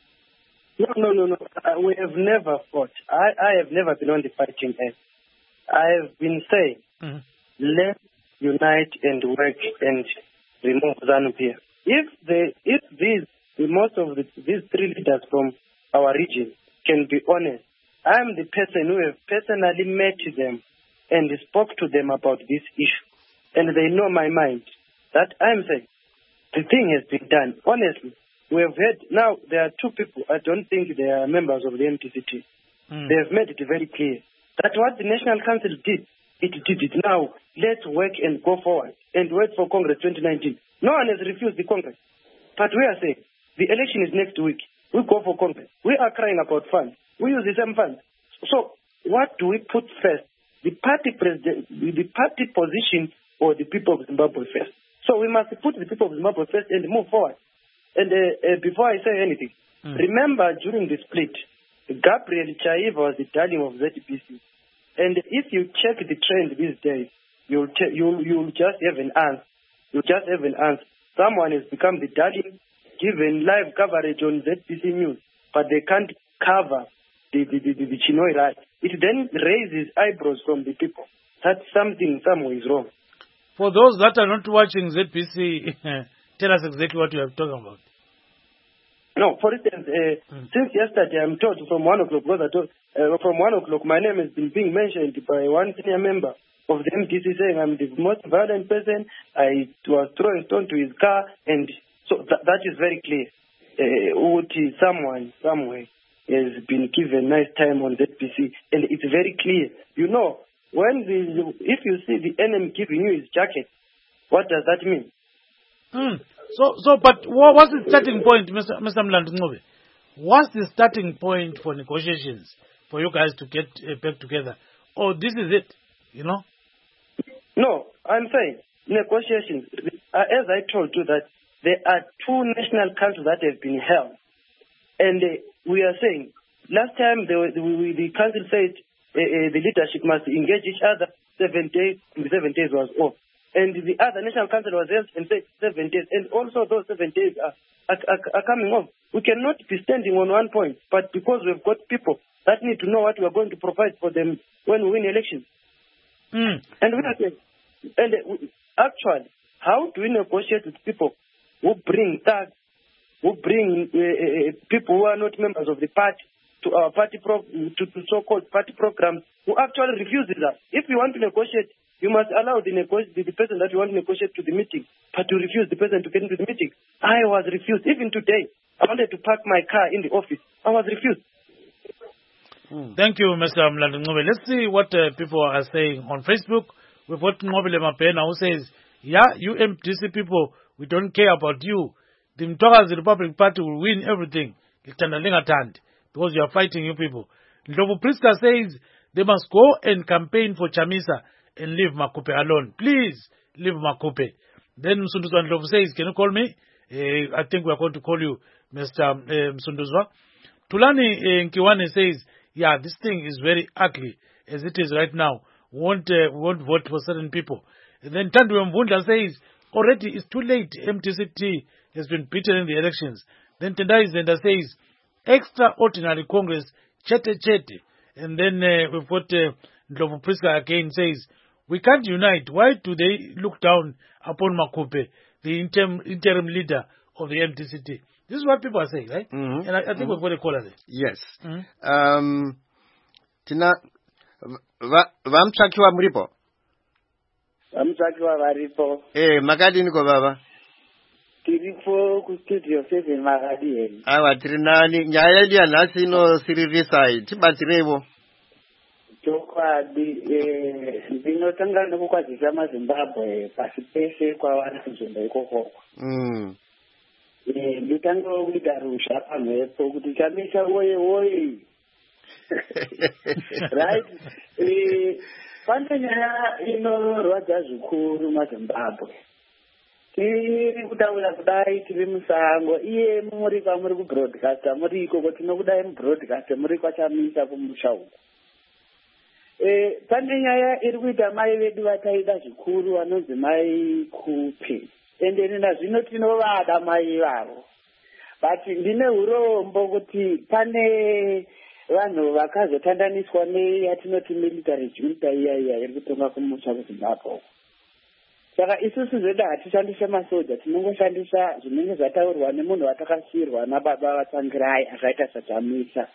No, no, no, no. Uh, we have never fought. I, I have never been on the fighting end. I have been saying, mm-hmm. let's unite and work and remove ZANU-P F. If the if these most of the, these three leaders from our region can be honest, I am the person who have personally met them and spoke to them about this issue, and they know my mind. That I am saying, the thing has been done. Honestly, we have heard, now there are two people, I don't think they are members of the M T C T. Mm. They have made it very clear that what the National Council did, it did it. Now, let's work and go forward and wait for Congress twenty nineteen. No one has refused the Congress. But we are saying, the election is next week. We go for Congress. We are crying about funds. We use the same funds. So, what do we put first? The party president, the party position or the people of Zimbabwe first? So we must put the people of Zimbabwe first and move forward. And uh, uh, before I say anything, mm. remember during the split, Gabriel Chaiva was the darling of Z P C. And if you check the trend these days, you'll, te- you'll, you'll just have an answer. You'll just have an answer. Someone has become the darling, given live coverage on Z P C News, but they can't cover the, the, the, the, the Chinoi right. It then raises eyebrows from the people. That something somewhere is wrong. For those that are not watching Z P C, tell us exactly what you are talking about. No, for instance, uh, mm. since yesterday I'm told from one o'clock, because I told, uh, from one o'clock my name has been being mentioned by one senior member of the M T C saying I'm the most violent person. I was throwing stone to his car, and so th- that is very clear. Uh, someone, somewhere, has been given nice time on Z P C, and it's very clear. You know, when the, if you see the enemy giving you his jacket, what does that mean? Mm. So, so, but what, what's the starting point, Mister Mister Mlandungube? What's the starting point for negotiations for you guys to get uh, back together? Oh, this is it, you know? No, I'm saying negotiations. Uh, as I told you that there are two national councils that have been held. And uh, we are saying, last time the, the, the council said uh, uh, the leadership must engage each other seven days, the seven days was off. And the other national council was held and said seven days. And also those seven days are, are, are, are coming off. We cannot be standing on one point, but because we've got people that need to know what we are going to provide for them when we win elections. Mm. And we are saying, and uh, actually, how do we negotiate with people who bring thugs, who bring uh, uh, people who are not members of the party to our party pro to, to so-called party programs, who actually refuses us? If you want to negotiate, you must allow the, nego- the, the person that you want to negotiate to the meeting, but to refuse the person to get into the meeting. I was refused. Even today, I wanted to park my car in the office. I was refused. Mm. Thank you, Mister Mlandungube. Let's see what uh, people are saying on Facebook. We've got Ngobile Mapena who says, yeah, you M D C people, we don't care about you. The Mtokazi Republic Party will win everything. Because you are fighting you people. Ndlovu Priska says, they must go and campaign for Chamisa and leave Makupe alone. Please, leave Makupe. Then Msunduzwa Ndlovu says, can you call me? Uh, I think we are going to call you, Mister Uh, Msunduzwa. Tulani uh, Nkiwane says, yeah, this thing is very ugly as it is right now. We won't, uh, we won't vote for certain people. And then Tandwe Mvunda says, already it's too late. M T C T has been beaten in the elections. Then Tendai Zenda says, extraordinary Congress, chete chete. And then uh, we've got uh, Ndlovu Priska again says, we can't unite. Why do they look down upon Makupe, the interim, interim leader of the M T C T? This is what people are saying, right? Mm-hmm. And I, I think mm-hmm. we've got a caller there. Yes. Mm-hmm. Um, tina, vamtsvakiwa muripo? Vamtsvakiwa varipo. Eh, makadini ko baba? Tiripo ku studio seven makadini. Awa, tiri nani, nyaya yedu ya nasi inosiririsa, tibatsirevo. Chokwadi, eh, ndinotanga nekukwazisa maZimbabwe pasi peshe kwavari kuzvimbo ikoko. Mm. Eh, nditanga kuita rusha pamhepo kuti Chamisa woye woye. Right? Eh, pane nyaya inorwadza zvikuru maZimbabwe. Tiri kutaura kudai tiri musango, iye muri kwamuri kubroadcasta muri ikoko tinokudai mubroadcasta muri kwaChamisa kumusha uko. Eh, pane nyaya iri kuita mai vedu vataida zvikuru vanonzi mai Kupe. Ende nina zvino tinovada mai vavo. But ndine urombo kuti pane vanhu vakazotandaniswa neyatinoti military junta iya iya iri kutonga kumusha kuZimbabwe. Saka isusu zvedu hatishandise masoja, tinongoshandisa zvinenge zvataurwa nemunhu watakasiyirwa nababa vaTsangirai akaita saChamisa.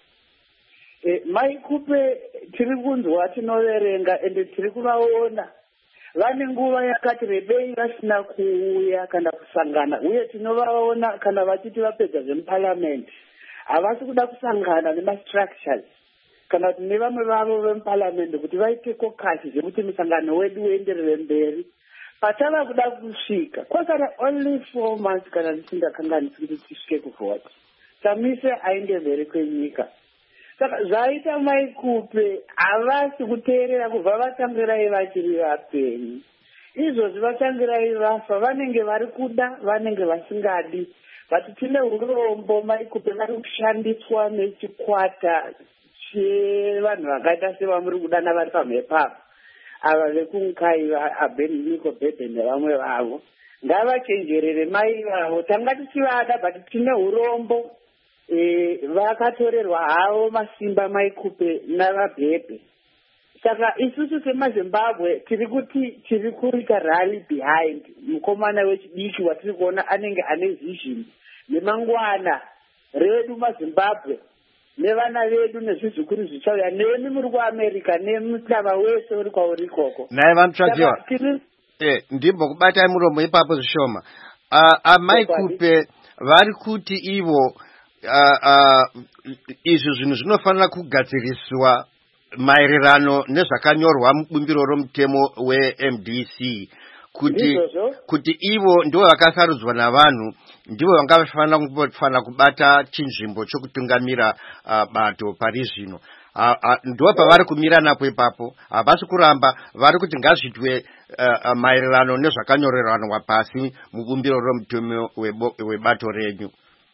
E, mai Kupe tiri kunzwa tinoverenga ende tiri kuvaona vane nguva yakati rebei vasina kuuya kana kusangana, uye tinovaona kana vachiti vapedza zvemuparliament havasi kuda kusangana nemastructures kana kuti nevamwe vavo vemuparliament kuti vaite kokasi zvekuti musangano wedu uenderere mberi. Patava kuda kusvika kwasara only four months kana ndisingakanganisi kuti tisvike kuvhota, Chamisa aende mberi kwenyika. Saka zvaita mai Kupe havasi kuteerera kubva vaTsangirai vachiri vapenyu. Izvozvi vaTsangirai vafa vanenge vari kuda, vanenge vasingadi. But tine urombo mai Kupe vari kushandiswa nechikwata chevanhu vakaita sevamuri kudana vari pamhepo ava vekunkai aBeniko Bebe nevamwe vavo. Ngavachenjerere mai vavo. Tanga tichivada but tine urombo. E, vakatorerwa havo masimba mai Kupe navaBhebhe. Saka isusu semaZimbabwe tiri kuti tiri kuita rally behind mukomana wechidiki watiri kuona anenge ane vision nemangwana redu maZimbabwe nevana vedu nezvizukuru zvichauya nemi muri kuAmerica nemutlava wese uri kwauri ikoko. Naye vamtsvakiwa. Eh, ndimbo kubatai muromo ipapo zvishoma. Uh, amai Kupe vari kuti ivo Uh, uh, izvo zvinhu zvinofanira kugadziriswa maererano nezvakanyorwa mubumbiro romutemo weM D C kuti kuti ivo ndivo vakasarudzwa navanhu ndivo vangafana kufanira kubata chinzvimbo chokutungamira uh, bato pari zvino. Uh, uh, ndo pavari kumira napo ipapo havasi kuramba vari kuti ngazvitwe uh, uh, maererano nezvakanyoreranwa pasi mubumbiro romutemo webato renyu.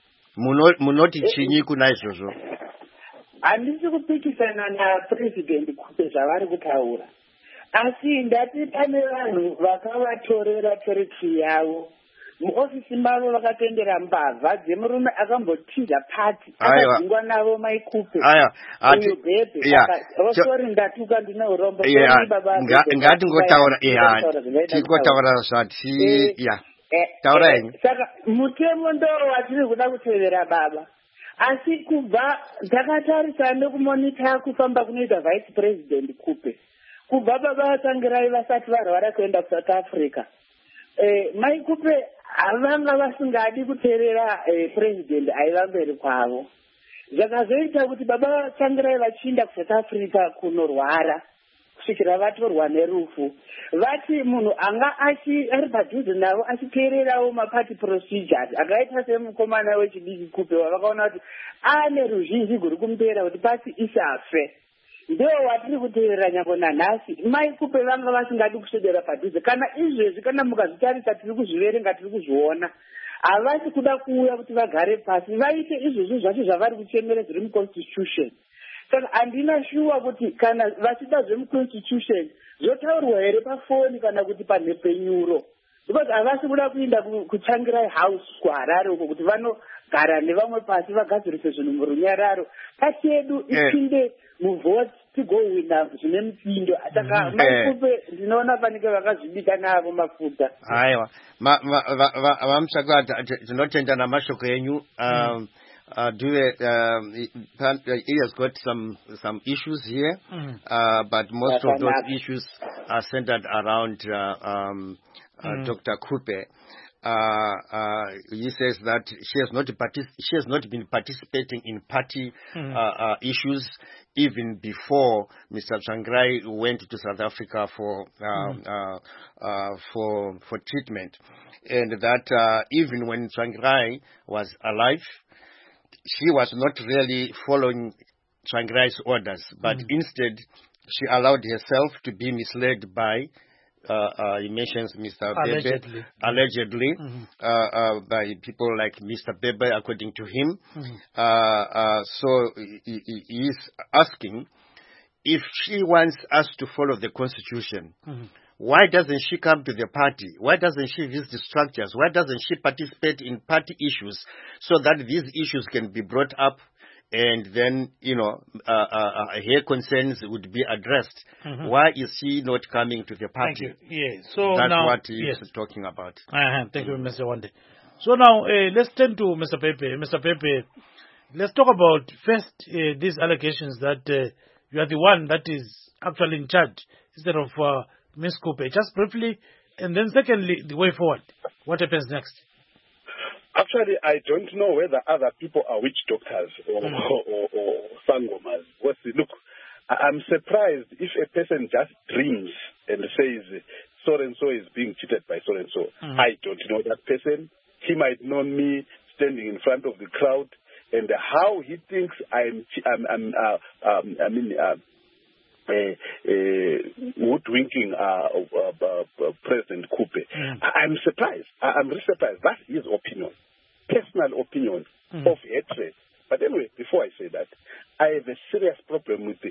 Munoti chinyi kuna izvozvo? Handisi kupikisana naPresident Kupe zvavari kutaura, asi ndati pane vanhu vakavatorera territory yavo muofisi mavo vakatendera mbavha dzemurume akambotiza pati akadzingwa navo Mai Kupe uyu Bhebhe osori ndatuka ndine urombo ngatingotaura tingotaura zvati ya taura henyu. Saka mutemo ndo watiri kuda kutevera baba, asi kubva takatarisa nekumonita kufamba kunoita Vice President Kupe kubva baba Tsvangirai vasati varwara kuenda kuSouth Africa. Eh, Mai Kupe havanga vasingadi kuteerera eh, president aiva mberi kwavo. Zvakazoita kuti baba Tsvangirai vachiinda kuSouth Africa kunorwara kusvikira vatorwa nerufu, vati munhu anga achi ari padhuze navo achiteererawo maparty procedures akaita semukomana wechidiki Kupe wavakaona kuti ane ruzhinji guru kumuteera kuti pasi isafe. Ndo watiri kuteerera nyangwe nanhasi. Mai Kupe vanga vasingadi kuswedera padhuze, kana izvezvi kana mukazitarisa tiri kuzviverenga tiri kuzviona havasi kuda kuuya kuti vagare pasi vaite izvezvi zvacho zvavari kuchemera zviri muconstitution. Saka handina shuwa kuti kana vachida zvemuconstitution zvotaurwa here pafoni kana kuti panhepenyuro, because havasi kuda kuinda kuTsvangirai house kuHarare uko kuti vanogara nevamwe pasi vagadzirise zvinhu murunyararo. Pasi yedu ipinde muvhoti tigowina zvine mupindo. Saka Mai Kupe ndinoona panike vakazvibika navo mafuta. Aiwa, vamutsvaka tinotenda namashoko enyu. Uh, do it, uh, he has got some some issues here, mm. uh, but most of those issues are centered around uh, um, uh, mm. Doctor Kupe. Uh, uh, he says that she has not partic- she has not been participating in party mm. uh, uh, issues even before Mister Tsvangirai went to South Africa for uh, mm. uh, uh, for for treatment, and that uh, even when Tsvangirai was alive, she was not really following Tsvangirai's orders, but mm. instead she allowed herself to be misled by, uh, uh, he mentions Mister Allegedly. Bebe, allegedly, mm-hmm. uh, uh, by people like Mister Bebe, according to him. Mm-hmm. Uh, uh, so he, he is asking if she wants us to follow the Constitution. Mm-hmm. Why doesn't she come to the party? Why doesn't she visit the structures? Why doesn't she participate in party issues so that these issues can be brought up and then, you know, uh, uh, uh, her concerns would be addressed? Mm-hmm. Why is she not coming to the party? Thank you. Yeah. So That's now, what he's yes. talking about. Uh-huh. Thank mm-hmm. you, Mister Wande. So now, uh, let's turn to Mister Pepe. Mister Pepe, let's talk about first uh, these allegations that uh, you are the one that is actually in charge instead of uh, Miz Kupe. Just briefly, and then secondly, the way forward. What happens next? Actually, I don't know whether other people are witch doctors or, mm. or, or, or sangomas. What's the, look, I'm surprised if a person just dreams and says, so-and-so is being cheated by so-and-so. Mm. I don't know that person. He might know me standing in front of the crowd, and how he thinks I'm, I'm, I'm uh, um, I mean, uh, Uh, uh, woodwinking uh, uh, uh, uh, President Kupe. Mm. I'm surprised. I'm really surprised. That's his opinion, personal opinion mm. of hatred. But anyway, before I say that, I have a serious problem with the,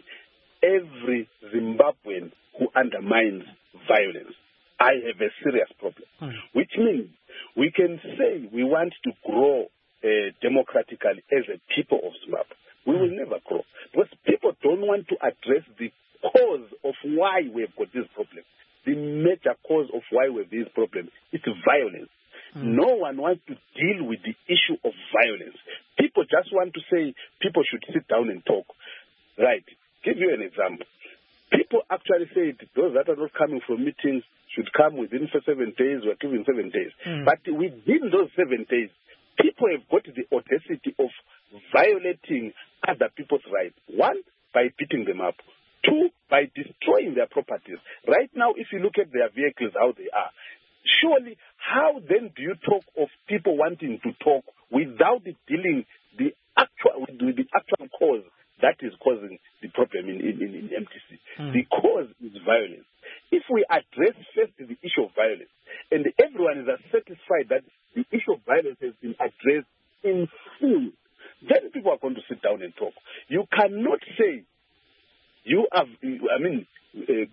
every Zimbabwean who undermines violence. I have a serious problem, mm. which means we can say we want to grow uh, democratically as a people of Zimbabwe. We mm. will never grow because people don't want to address the cause of why we've got this problem. The major cause of why we have this problem is violence. Mm. No one wants to deal with the issue of violence. People just want to say people should sit down and talk. Right. Give you an example. People actually said those that are not coming from meetings should come within seven days. We're giving seven days. Mm. But within those seven days, people have got the audacity of violating other people's rights. One, by beating them up. Two, by destroying their properties. Right now, if you look at their vehicles, how they are, surely, how then do you talk of people wanting to talk without dealing the actual with the actual cause that is causing the problem in, in, in M T C? Mm. The cause is violence. If we address first the issue of violence, and everyone is satisfied that the issue of violence has been addressed in full, then people are going to sit down and talk. You cannot say you have, I mean, uh,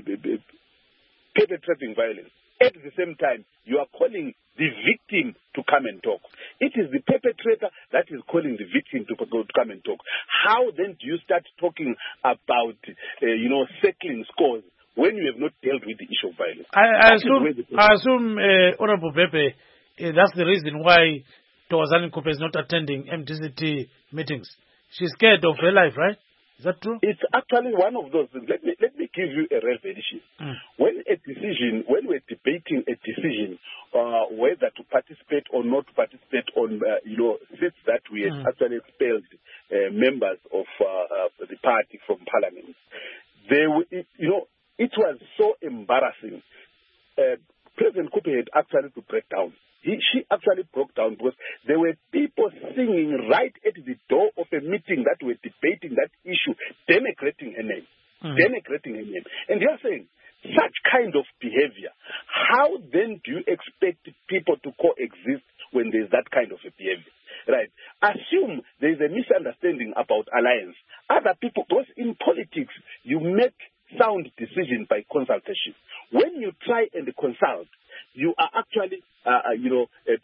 perpetrating violence. At the same time, you are calling the victim to come and talk. It is the perpetrator that is calling the victim to, to come and talk. How then do you start talking about, uh, you know, settling scores when you have not dealt with the issue of violence? I, I assume, I assume uh, Honorable Pepe, uh, that's the reason why Thokozani Kupe is not attending M T C T meetings. She's scared of her life, right? Is that true? It's actually one of those things. Let me, let me give you a revelation. Mm. When a decision, when we're debating a decision, uh, whether to participate or not to participate on, uh, you know, seats that we had mm. actually expelled uh, members of uh, uh, the party from parliament, they, it, you know, it was so embarrassing. Uh, President Kupe had actually to break down. He, she actually broke down because there were people singing right at the door of a meeting that were debating that issue, denigrating her name, mm. denigrating her name. And they are saying, such kind of behavior, how then do you expect people to coexist when there's that kind of a behavior? Right? Assume there's a misunderstanding about alliance. Other people, because in politics, you make sound decisions by consultation. When you try and consult, you are actually, uh, you know, uh,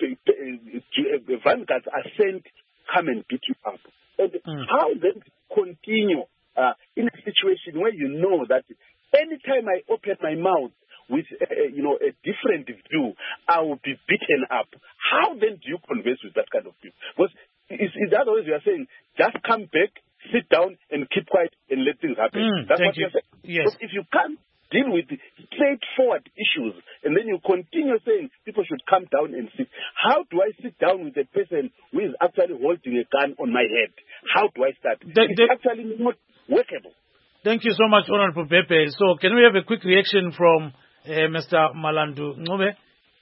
uh, vanguards are sent, come and beat you up. And mm. how then continue uh, in a situation where you know that anytime I open my mouth with, uh, you know, a different view, I will be beaten up. How then do you converse with that kind of people? Because in other words, you are saying, just come back, sit down, and keep quiet, and let things happen. Mm, That's what you. you're saying. Yes. Because if you can't deal with straightforward issues, and then you continue saying people should come down and sit. How do I sit down with a person who is actually holding a gun on my head? How do I start? The, it's the, actually not workable. Thank you so much, Honorable Pepe. So can we have a quick reaction from uh, Mister Malandu Ncube?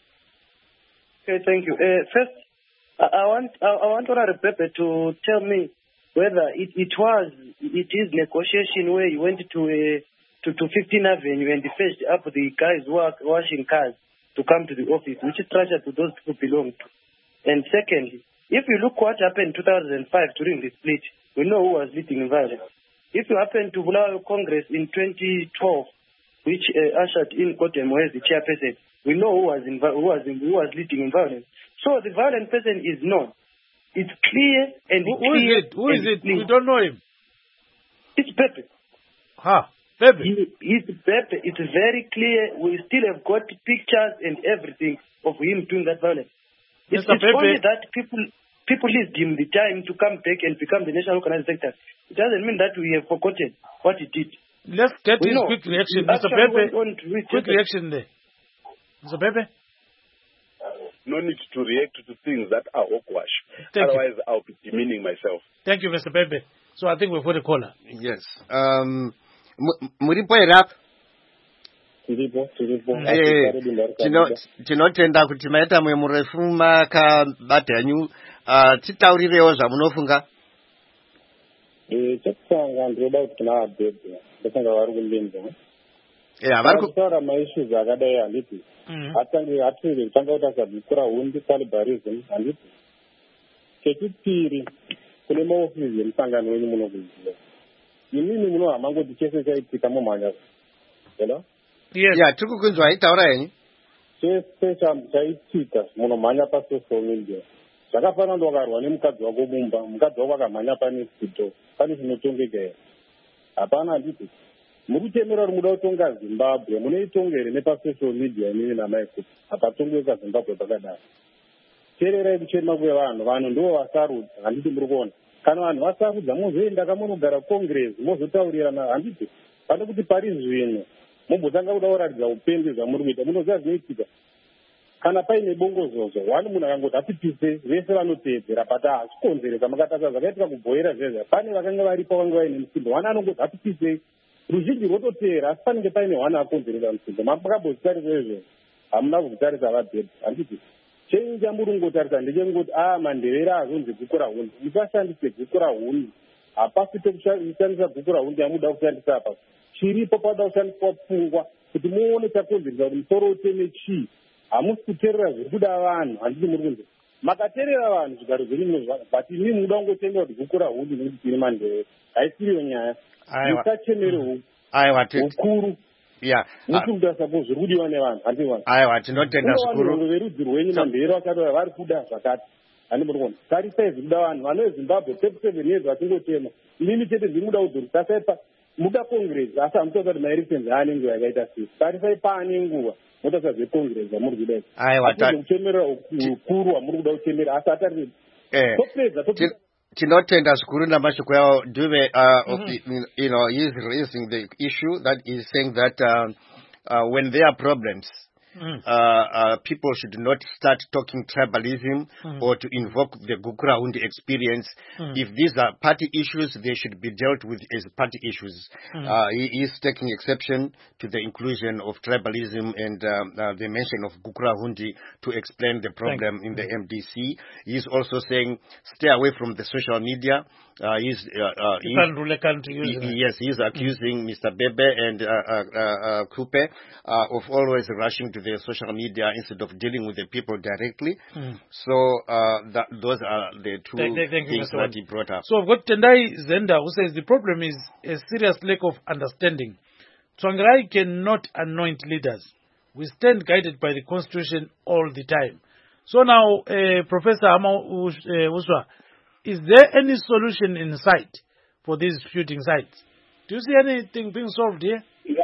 Okay, thank you. Uh, first, I, I want I, I want Honorable Pepe to tell me whether it, it was, it is negotiation where you went to a to, to fifteenth Avenue and fetched up the guys who are washing cars to come to the office, which structure do those people belong to? And secondly, if you look what happened in two thousand five during the split, we know who was leading in violence. If you happen to Bulawayo Congress in twenty twelve, which uh, ushered in Kodemo as the chairperson, we know who was, in, who, was in, who was leading in violence. So the violent person is known. It's clear and who, clear. Who is it? Who is it? Clear. We don't know him. It's Pepe. Huh. Pepe. He, he's Pepe. It's very clear. We still have got pictures and everything of him doing that violence. It's, it's only that people people leave him the time to come back and become the national organized sector. It doesn't mean that we have forgotten what he did. Let's get we his know. quick reaction, Mister Pepe. Quick reaction there. Mister Pepe? No need to react to things that are hogwash. Otherwise, you. I'll be demeaning myself. Thank you, Mister Pepe. So I think we've got a caller. Yes. Um, Muripo erap. Tinotenda kuti maita mwe murefu makabata yanyu titaurirewo zvamunofunga. Eh, chakutanga ndinoda kuti kana vabhebhe ndosanga vari kumbinza. Eh, vari kutaura maissues akadai handiti. Atange atiri tanga kuti asabvukura hundi calibarism handiti. Chechipiri kune maofisi emusangano wenyu munokuziva. Imini munohamba ngoti chese chaitika mumhanya. Hello? Yes. Yeah, tiri kukunzwa aitaura henyu. Chese chaitika munomhanya pasocial media. Zvakafanana ndokarwa nemukadzi wako mumba, mukadzi wako akamhanya pane sito, pane chinotongeka here. Hapana handiti. Mukutemera kuti muda kutonga Zimbabwe, munoitonga here nepasocial media imini namaikuti. Hapatongeka Zimbabwe pakadai. Tererai kuchema kwevanhu, vanhu ndivo vasarudza, handiti muri kuona. Kana vanhu vasarudza mozoenda kamunogara Congress, mozotaurirana, handiti. Pane kuti pari zvino, mumbotanga kuda kuratidza upenzi zvamuri kuita, munoziva zvinoitika. Kana paine bongozozo, wani munhu akangoti atipise, vese vanoteedzera pata hachikonzeresa makatasa zvakaitika kubhoera zvezvo. Pane vakanga varipo vanga vaine musimbo, wani anongoti atipise, ruzhinji rwototeera, asi panenge paine wani akonzeresa musimbo. Makambozvitarisa izvozvo. hamuna kutarisa vabhedhi handiti chenyu chamuri kungotarisa ndechengoti a mandevere azonzi guku rahundi musashandise guku rahundi hapasi pekushandisa guku rahundi yamuda kushandisa apa chiripo pada kushandiswa pfungwa kuti muone chakonzeresa kuti musoro uteme chii hamusi kuteerera zviri kuda vanhu handiti muri kunze makateerera vanhu zvigaro zvenyu but ini muda kungotenga kuti guku rahundi nekuti tine mandevere haisiriyo nyaya musachemere ukuru yeah mukuda suppose zviri kudiwa nevanhu handiti aiwa tinotenda zvikuru vanhu verudzi rwenyu mandevere vakati vari kuda zvakati handiti muri kuona tarisai zviri kuda vanhu vano vezimbabwe thirty seven years vachingotema inini chete ndiri muda kuzorisasai muda congress asi hamutoda kuti maelections aane nguva yakaita sei tarisai paane nguva motarisa zvecongress amuri kuda aiwa kuchemerera ukuru hwamuri kuda kuchemera asi atarire topedza tinotenda zvikuru namashoko yawo Dube uh, you know he is raising the issue that is saying that uh, uh, when there are problems Mm. Uh, uh, people should not start talking tribalism mm. or to invoke the Gukurahundi experience. Mm. If these are party issues, they should be dealt with as party issues. Mm. Uh, he is taking exception to the inclusion of tribalism and um, uh, the mention of Gukurahundi to explain the problem in the M D C. He is also saying stay away from the social media. Uh, he's, uh, uh, he's, he, yes, he is accusing mm. Mister Bebe and uh, uh, uh, Kupe uh, of always rushing to the social media instead of dealing with the people directly. Mm. So uh, that, those are the two thank, thank things that he brought up. So I've got Tendai Zenda who says the problem is a serious lack of understanding. Tsvangirai cannot anoint leaders. We stand guided by the Constitution all the time. So now, uh, Professor Hama Uswa, is there any solution in sight for these shooting sites? Do you see anything being solved here? Yeah.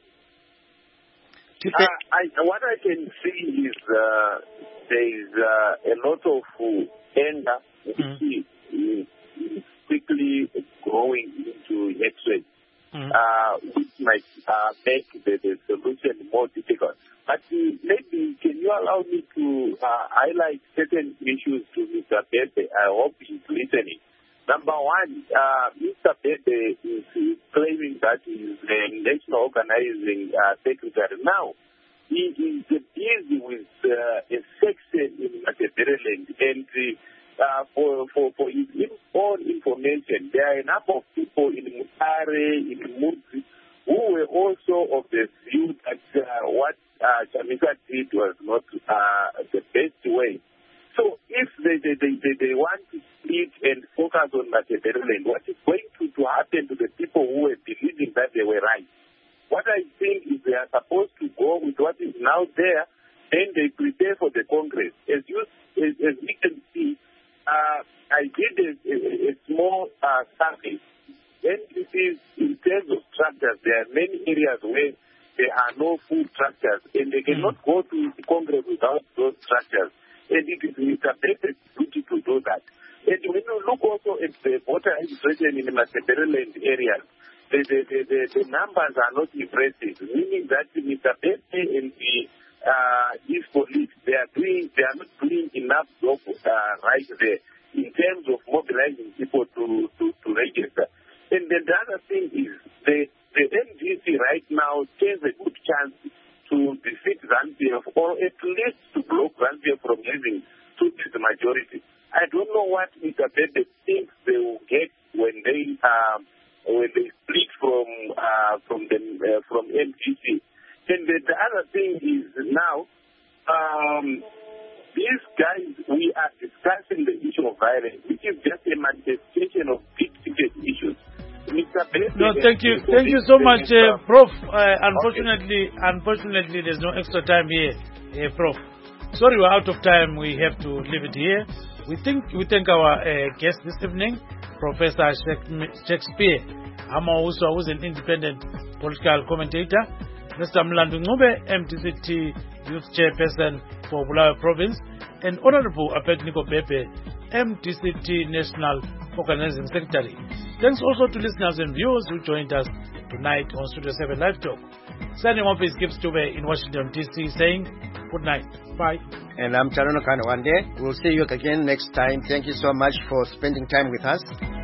Uh, I, what I can see is uh, there is uh, a lot of uh, anger which mm. is quickly growing into hatred, mm. uh, which might uh, make the, the solution more difficult. But uh, maybe can you allow me to uh, highlight certain issues to Mister Bebe? I hope he's listening. Number one, uh, Mister Bebe is claiming that he is the National Organizing uh, Secretary. Now, he is busy with uh, a section in Matabeleland, and uh, for, for, for his own information, there are a number of people in Mutare, in Mutsi, who were also of the view that uh, what uh, Chamisa did was not uh, the best way. So if they, they, they, they, they want to split and focus on Matabeleland, what is going to, to happen to the people who were believing that they were right? What I think is they are supposed to go with what is now there, and they prepare for the Congress. As you, as, as you can see, uh, I did a, a, a small uh, survey. And this is in terms of structures, there are many areas where there are no full structures, and they cannot mm. go to the Congress without those structures. And it is Mister Bebe's duty to do that. And when you look also at the voter registration in the Matabeleland areas, the, the, the, the, the numbers are not impressive, meaning that Mister Bebe and the uh, his colleagues, they are doing, they are not doing enough job uh, right there in terms of mobilizing people to, to, to register. And then the other thing is the, the M D C right now stands a good chance to defeat ZANU-P F or at least to block ZANU-P F from having two-thirds majority. I don't know what Mister Bebe thinks they will get when they uh, when they split from uh, from the uh, from M D C. And the, the other thing is now um, these guys, we are discussing the issue of violence, which is just a manifestation of big-ticket issues. No, thank you. Thank you so much, uh, Prof. Uh, unfortunately, okay. unfortunately, there's no extra time here, uh, Prof. Sorry, we're out of time. We have to leave it here. We think we thank our uh, guest this evening, Professor Shakespeare Hama Uswa, who's an independent political commentator, Mister Mlandu Ngube, M T C T Youth Chairperson for Bulawayo Province, and Honorable Abednego Bebe, M T C T National Organizing Secretary. Thanks also to listeners and viewers who joined us tonight on Studio seven Live Talk. Signing off is Gibbs Dube in Washington, D C, saying good night. Bye. And I'm Charono Kanawande. We'll see you again next time. Thank you so much for spending time with us.